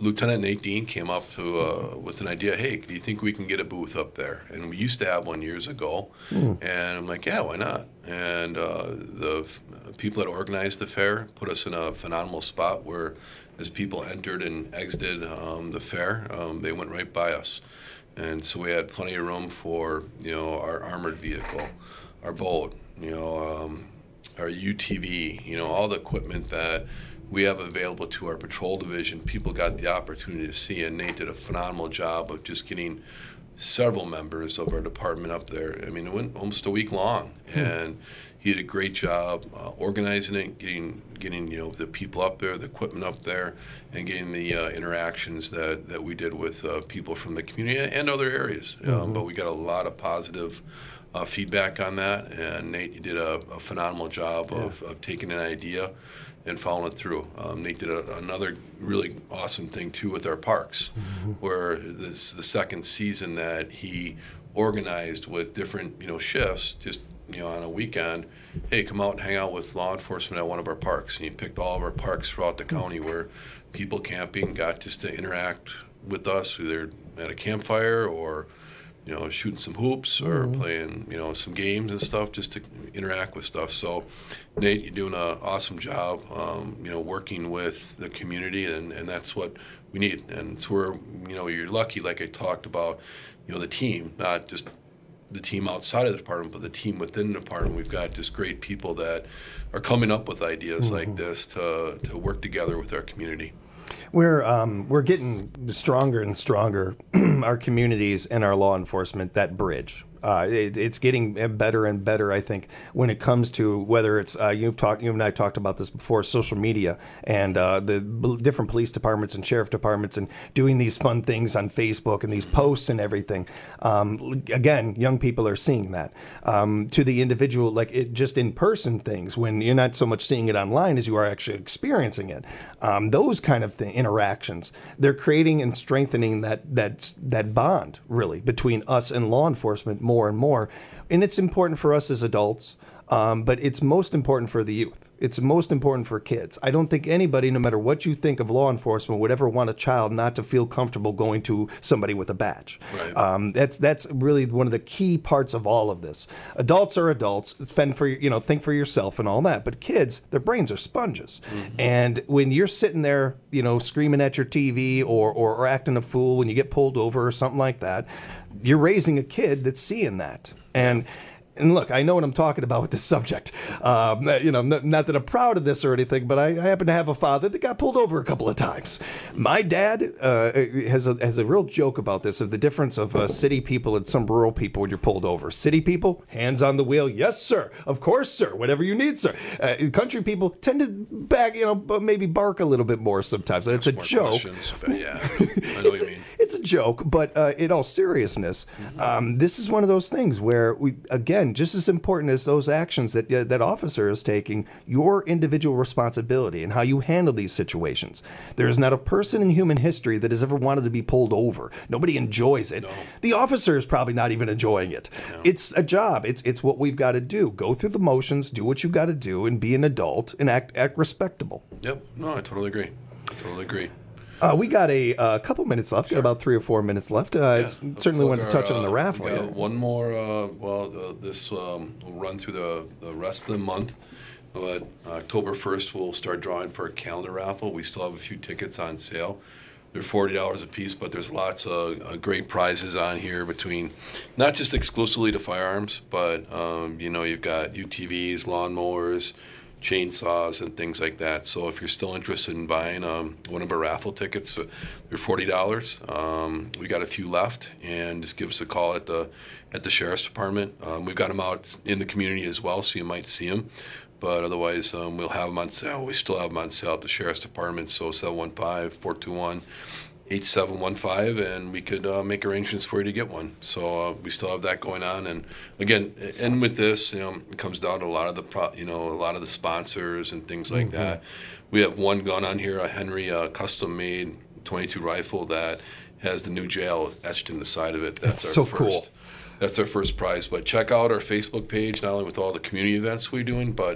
Lieutenant Nate Dean came up to uh, with an idea. Hey, do you think we can get a booth up there? And we used to have one years ago. Mm. And I'm like, yeah, why not? And uh, the f- people that organized the fair put us in a phenomenal spot where, as people entered and exited um, the fair, um, they went right by us. And so we had plenty of room for, you know, our armored vehicle, our boat, you know, um, our U T V, you know, all the equipment that we have available to our patrol division. People got the opportunity to see, and Nate did a phenomenal job of just getting several members of our department up there. I mean, it went almost a week long, hmm. and he did a great job uh, organizing it, getting, getting you know, the people up there, the equipment up there, and getting the uh, interactions that, that we did with uh, people from the community and other areas. Mm-hmm. Um, but we got a lot of positive uh, feedback on that, and Nate did a, a phenomenal job yeah. of, of taking an idea and following it through. Um, Nate did a, another really awesome thing, too, with our parks, mm-hmm. where this is the second season that he organized with different, you know, shifts, just, you know, on a weekend, hey, come out and hang out with law enforcement at one of our parks. And he picked all of our parks throughout the county where people camping got just to interact with us, either at a campfire or, you know, shooting some hoops or mm-hmm. playing, you know, some games and stuff, just to interact with stuff. So, Nate, you're doing an awesome job, um, you know, working with the community, and, and that's what we need. And it's where, you know, you're lucky, like I talked about, you know, the team, not just the team outside of the department, but the team within the department. We've got just great people that are coming up with ideas mm-hmm. like this to, to work together with our community. We're um, we're getting stronger and stronger, our communities and our law enforcement, that bridge. Uh, it, it's getting better and better, I think, when it comes to whether it's, uh, you've talked, you and I talked about this before, social media and uh, the b- different police departments and sheriff departments and doing these fun things on Facebook and these posts and everything. Um, again, young people are seeing that. Um, to the individual, like it, just in-person things, when you're not so much seeing it online as you are actually experiencing it. Um, those kind of th- interactions, they're creating and strengthening that, that, that bond, really, between us and law enforcement more more and more. And it's important for us as adults, um, but it's most important for the youth. It's most important for kids. I don't think anybody, no matter what you think of law enforcement, would ever want a child not to feel comfortable going to somebody with a badge. Right. Um, that's that's really one of the key parts of all of this. Adults are adults. Fend for you know, think for yourself and all that. But kids, their brains are sponges. Mm-hmm. And when you're sitting there, you know, screaming at your T V or, or or acting a fool when you get pulled over or something like that, you're raising a kid that's seeing that. And and look, I know what I'm talking about with this subject. Um, you know, not, not that I'm proud of this or anything, but I, I happen to have a father that got pulled over a couple of times. My dad uh, has a has a real joke about this, of the difference of uh, city people and some rural people when you're pulled over. City people, hands on the wheel, yes, sir, of course, sir, whatever you need, sir. Uh, country people tend to back, you know, maybe bark a little bit more sometimes. It's a joke. Yeah, I know what you mean. It's a joke, but uh, in all seriousness, mm-hmm. um, this is one of those things where we, again, just as important as those actions that uh, that officer is taking, your individual responsibility and how you handle these situations. There is not a person in human history that has ever wanted to be pulled over. Nobody enjoys it. No. The officer is probably not even enjoying it. No. It's a job. It's it's what we've got to do. Go through the motions, do what you got to do, and be an adult and act act respectable. Yep. No, I totally agree. I totally agree. Uh, we got a uh, couple minutes left. Sure. Got about three or four minutes left. Uh, yeah. Certainly want to touch our, on the raffle. Uh, yeah. One more. Uh, well, uh, this um, will run through the, the rest of the month. But October first, we'll start drawing for a calendar raffle. We still have a few tickets on sale. They're forty dollars a piece, but there's lots of uh, great prizes on here between, not just exclusively to firearms, but um, you know, you've got U T Vs, lawnmowers, chainsaws, and things like that. So if you're still interested in buying um, one of our raffle tickets, they're forty dollars. Um, we got a few left, and just give us a call at the at the Sheriff's Department. Um, we've got them out in the community as well, so you might see them. But otherwise, um, we'll have them on sale. We still have them on sale at the Sheriff's Department, so seven one five, four two one, eight seven one five, and we could uh, make arrangements for you to get one. So uh, we still have that going on. And again, and with this, you know, it comes down to a lot of the, pro- you know, a lot of the sponsors and things like mm-hmm. that. We have one gun on here, a Henry uh, custom-made twenty-two rifle that has the new jail etched in the side of it. That's, That's our so first, cool. That's our first prize. But check out our Facebook page, not only with all the community events we're doing, but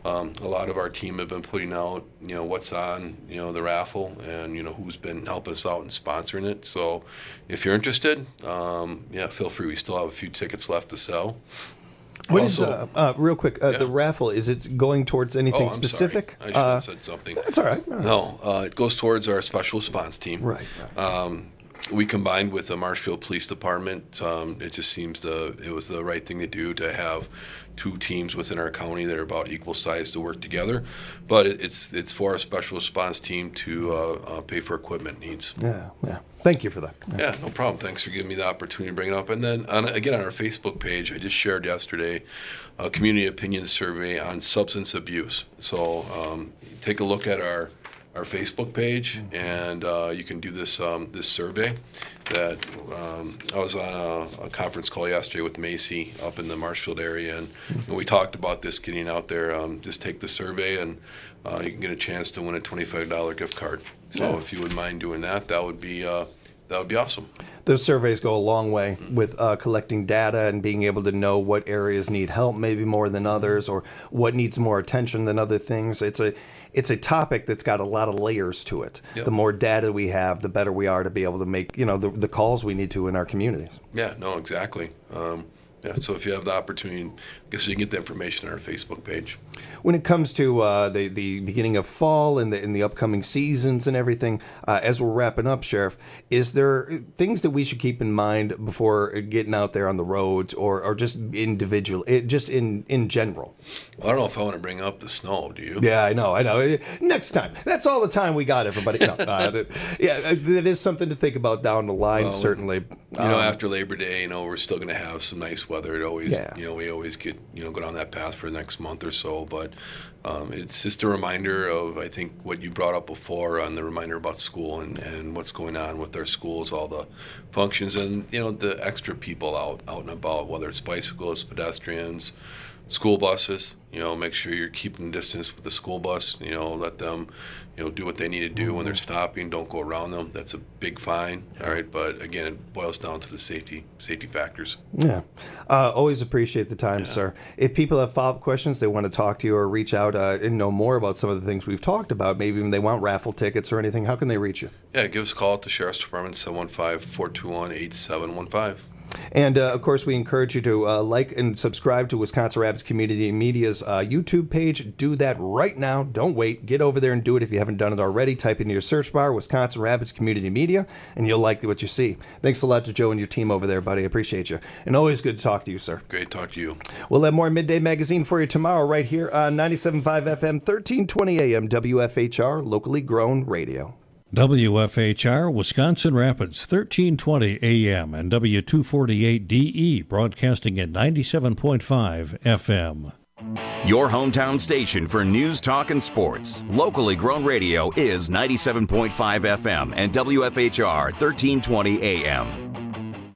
Um, a lot of our team have been putting out, you know, what's on, you know, the raffle, and you know who's been helping us out and sponsoring it. So, if you're interested, um, yeah, feel free. We still have a few tickets left to sell. What also, is uh, uh, real quick? Uh, yeah. The raffle, is it going towards anything oh, I'm specific? Sorry. I should uh, have said something. That's all right. No, uh, it goes towards our special response team. Right. right. Um, we combined with the Marshfield Police Department. Um, it just seems to, it was the right thing to do to have two teams within our county that are about equal size to work together. But it, it's it's for our special response team to uh, uh, pay for equipment needs. Yeah, yeah. Thank you for that. Yeah. yeah, no problem. Thanks for giving me the opportunity to bring it up. And then, on, again, on our Facebook page, I just shared yesterday a community opinion survey on substance abuse. So um, take a look at our our Facebook page, and uh, you can do this um, this survey. That um, I was on a, a conference call yesterday with Macy up in the Marshfield area, and, and we talked about this getting out there. Um, just take the survey, and uh, you can get a chance to win a twenty-five dollars gift card. So Yeah. if you would mind doing that, that would be uh, that would be awesome. Those surveys go a long way with uh, collecting data and being able to know what areas need help maybe more than others, or what needs more attention than other things. It's a it's a topic that's got a lot of layers to it. Yep. The more data we have, the better we are to be able to make, you know, the, the calls we need to in our communities. Yeah, no, exactly. Um, yeah, so if you have the opportunity, I guess you can get the information on our Facebook page. When it comes to uh, the the beginning of fall and the in the upcoming seasons and everything, uh, as we're wrapping up, Sheriff, is there things that we should keep in mind before getting out there on the roads, or, or just individual, it, just in in general? Well, I don't know if I want to bring up the snow. Do you? Yeah, I know, I know. Next time. That's all the time we got, everybody. No, uh, that, yeah, that is something to think about down the line, Well, certainly. You know, Um, after Labor Day, you know, we're still going to have some nice weather. It always, Yeah. you know, we always get, you know, go down that path for the next month or so. But um, it's just a reminder of, I think, what you brought up before on the reminder about school and, and what's going on with our schools, all the functions, and, you know, the extra people out, out and about, whether it's bicyclists, pedestrians, school buses. You know, make sure you're keeping distance with the school bus. You know, let them, you know, do what they need to do when they're stopping. Don't go around them. That's a big fine. All right, but again, it boils down to the safety safety factors. Yeah. Uh, always appreciate the time, sir. If people have follow-up questions, they want to talk to you or reach out uh, and know more about some of the things we've talked about, maybe even they want raffle tickets or anything, how can they reach you? Yeah, give us a call at the Sheriff's Department, seven one five, four two one, eight seven one five. And, uh, of course, we encourage you to uh, like and subscribe to Wisconsin Rapids Community Media's uh, YouTube page. Do that right now. Don't wait. Get over there and do it if you haven't done it already. Type into your search bar, Wisconsin Rapids Community Media, and you'll like what you see. Thanks a lot to Joe and your team over there, buddy. I appreciate you. And always good to talk to you, sir. Great to talk to you. We'll have more Midday Magazine for you tomorrow right here on ninety-seven point five F M, thirteen twenty A M, W F H R, locally grown radio. W F H R, Wisconsin Rapids, thirteen twenty A M and W two forty-eight D E, broadcasting at ninety-seven point five F M. Your hometown station for news, talk, and sports. Locally grown radio is ninety-seven point five F M and W F H R, thirteen twenty A M.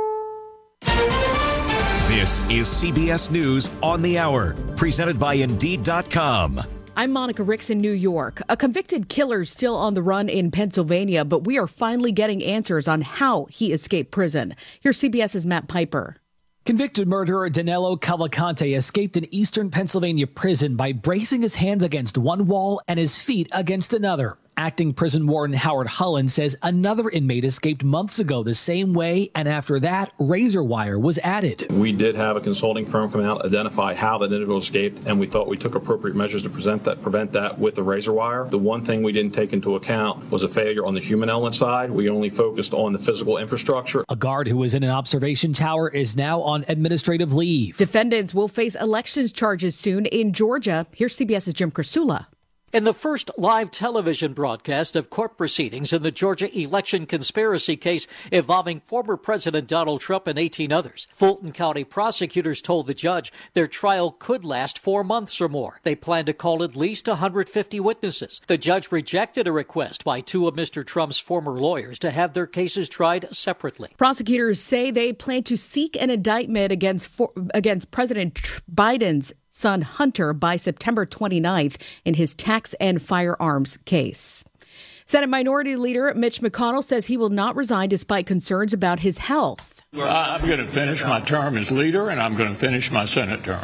This is C B S News on the Hour, presented by Indeed dot com. I'm Monica Ricks in New York. A convicted killer still on the run in Pennsylvania, but we are finally getting answers on how he escaped prison. Here's CBS's Matt Piper. Convicted murderer Danilo Cavalcante escaped an eastern Pennsylvania prison by bracing his hands against one wall and his feet against another. Acting prison warden Howard Hullen says another inmate escaped months ago the same way, and after that, razor wire was added. We did have a consulting firm come out, identify how that individual escaped, and we thought we took appropriate measures to present that, prevent that with the razor wire. The one thing we didn't take into account was a failure on the human element side. We only focused on the physical infrastructure. A guard who was in an observation tower is now on administrative leave. Defendants will face elections charges soon in Georgia. Here's CBS's Jim Krasula. In the first live television broadcast of court proceedings in the Georgia election conspiracy case involving former President Donald Trump and eighteen others, Fulton County prosecutors told the judge their trial could last four months or more. They plan to call at least one hundred fifty witnesses. The judge rejected a request by two of Mister Trump's former lawyers to have their cases tried separately. Prosecutors say they plan to seek an indictment against for, against President Biden's son Hunter by September twenty-ninth in his tax and firearms case. Senate Minority Leader Mitch McConnell says he will not resign despite concerns about his health. I'm going to finish my term as leader, and I'm going to finish my Senate term.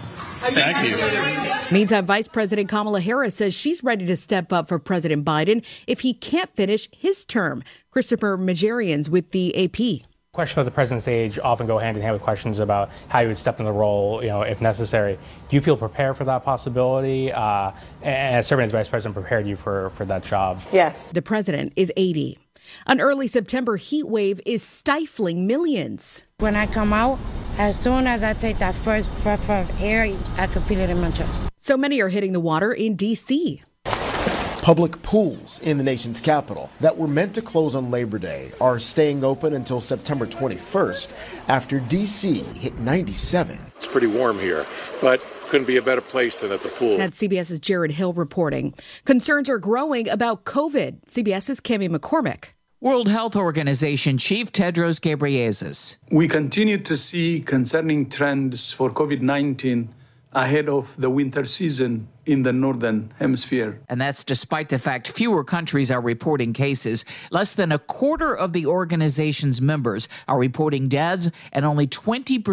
Thank you. Meantime, Vice President Kamala Harris says she's ready to step up for President Biden if he can't finish his term. Christopher Majerians with the A P. Questions about the president's age often go hand in hand with questions about how you would step in the role, you know, if necessary. Do you feel prepared for that possibility? Uh, and serving as vice president prepared you for, for that job? Yes. The president is eighty. An early September heat wave is stifling millions. When I come out, as soon as I take that first breath of air, I can feel it in my chest. So many are hitting the water in D C. Public pools in the nation's capital that were meant to close on Labor Day are staying open until September twenty-first after D C hit ninety-seven. It's pretty warm here, but couldn't be a better place than at the pool. That's CBS's Jared Hill reporting. Concerns are growing about COVID. CBS's Cami McCormick. World Health Organization Chief Tedros Ghebreyesus. We continue to see concerning trends for COVID nineteen ahead of the winter season in the Northern Hemisphere. And that's despite the fact fewer countries are reporting cases. Less than a quarter of the organization's members are reporting deaths, and only twenty percent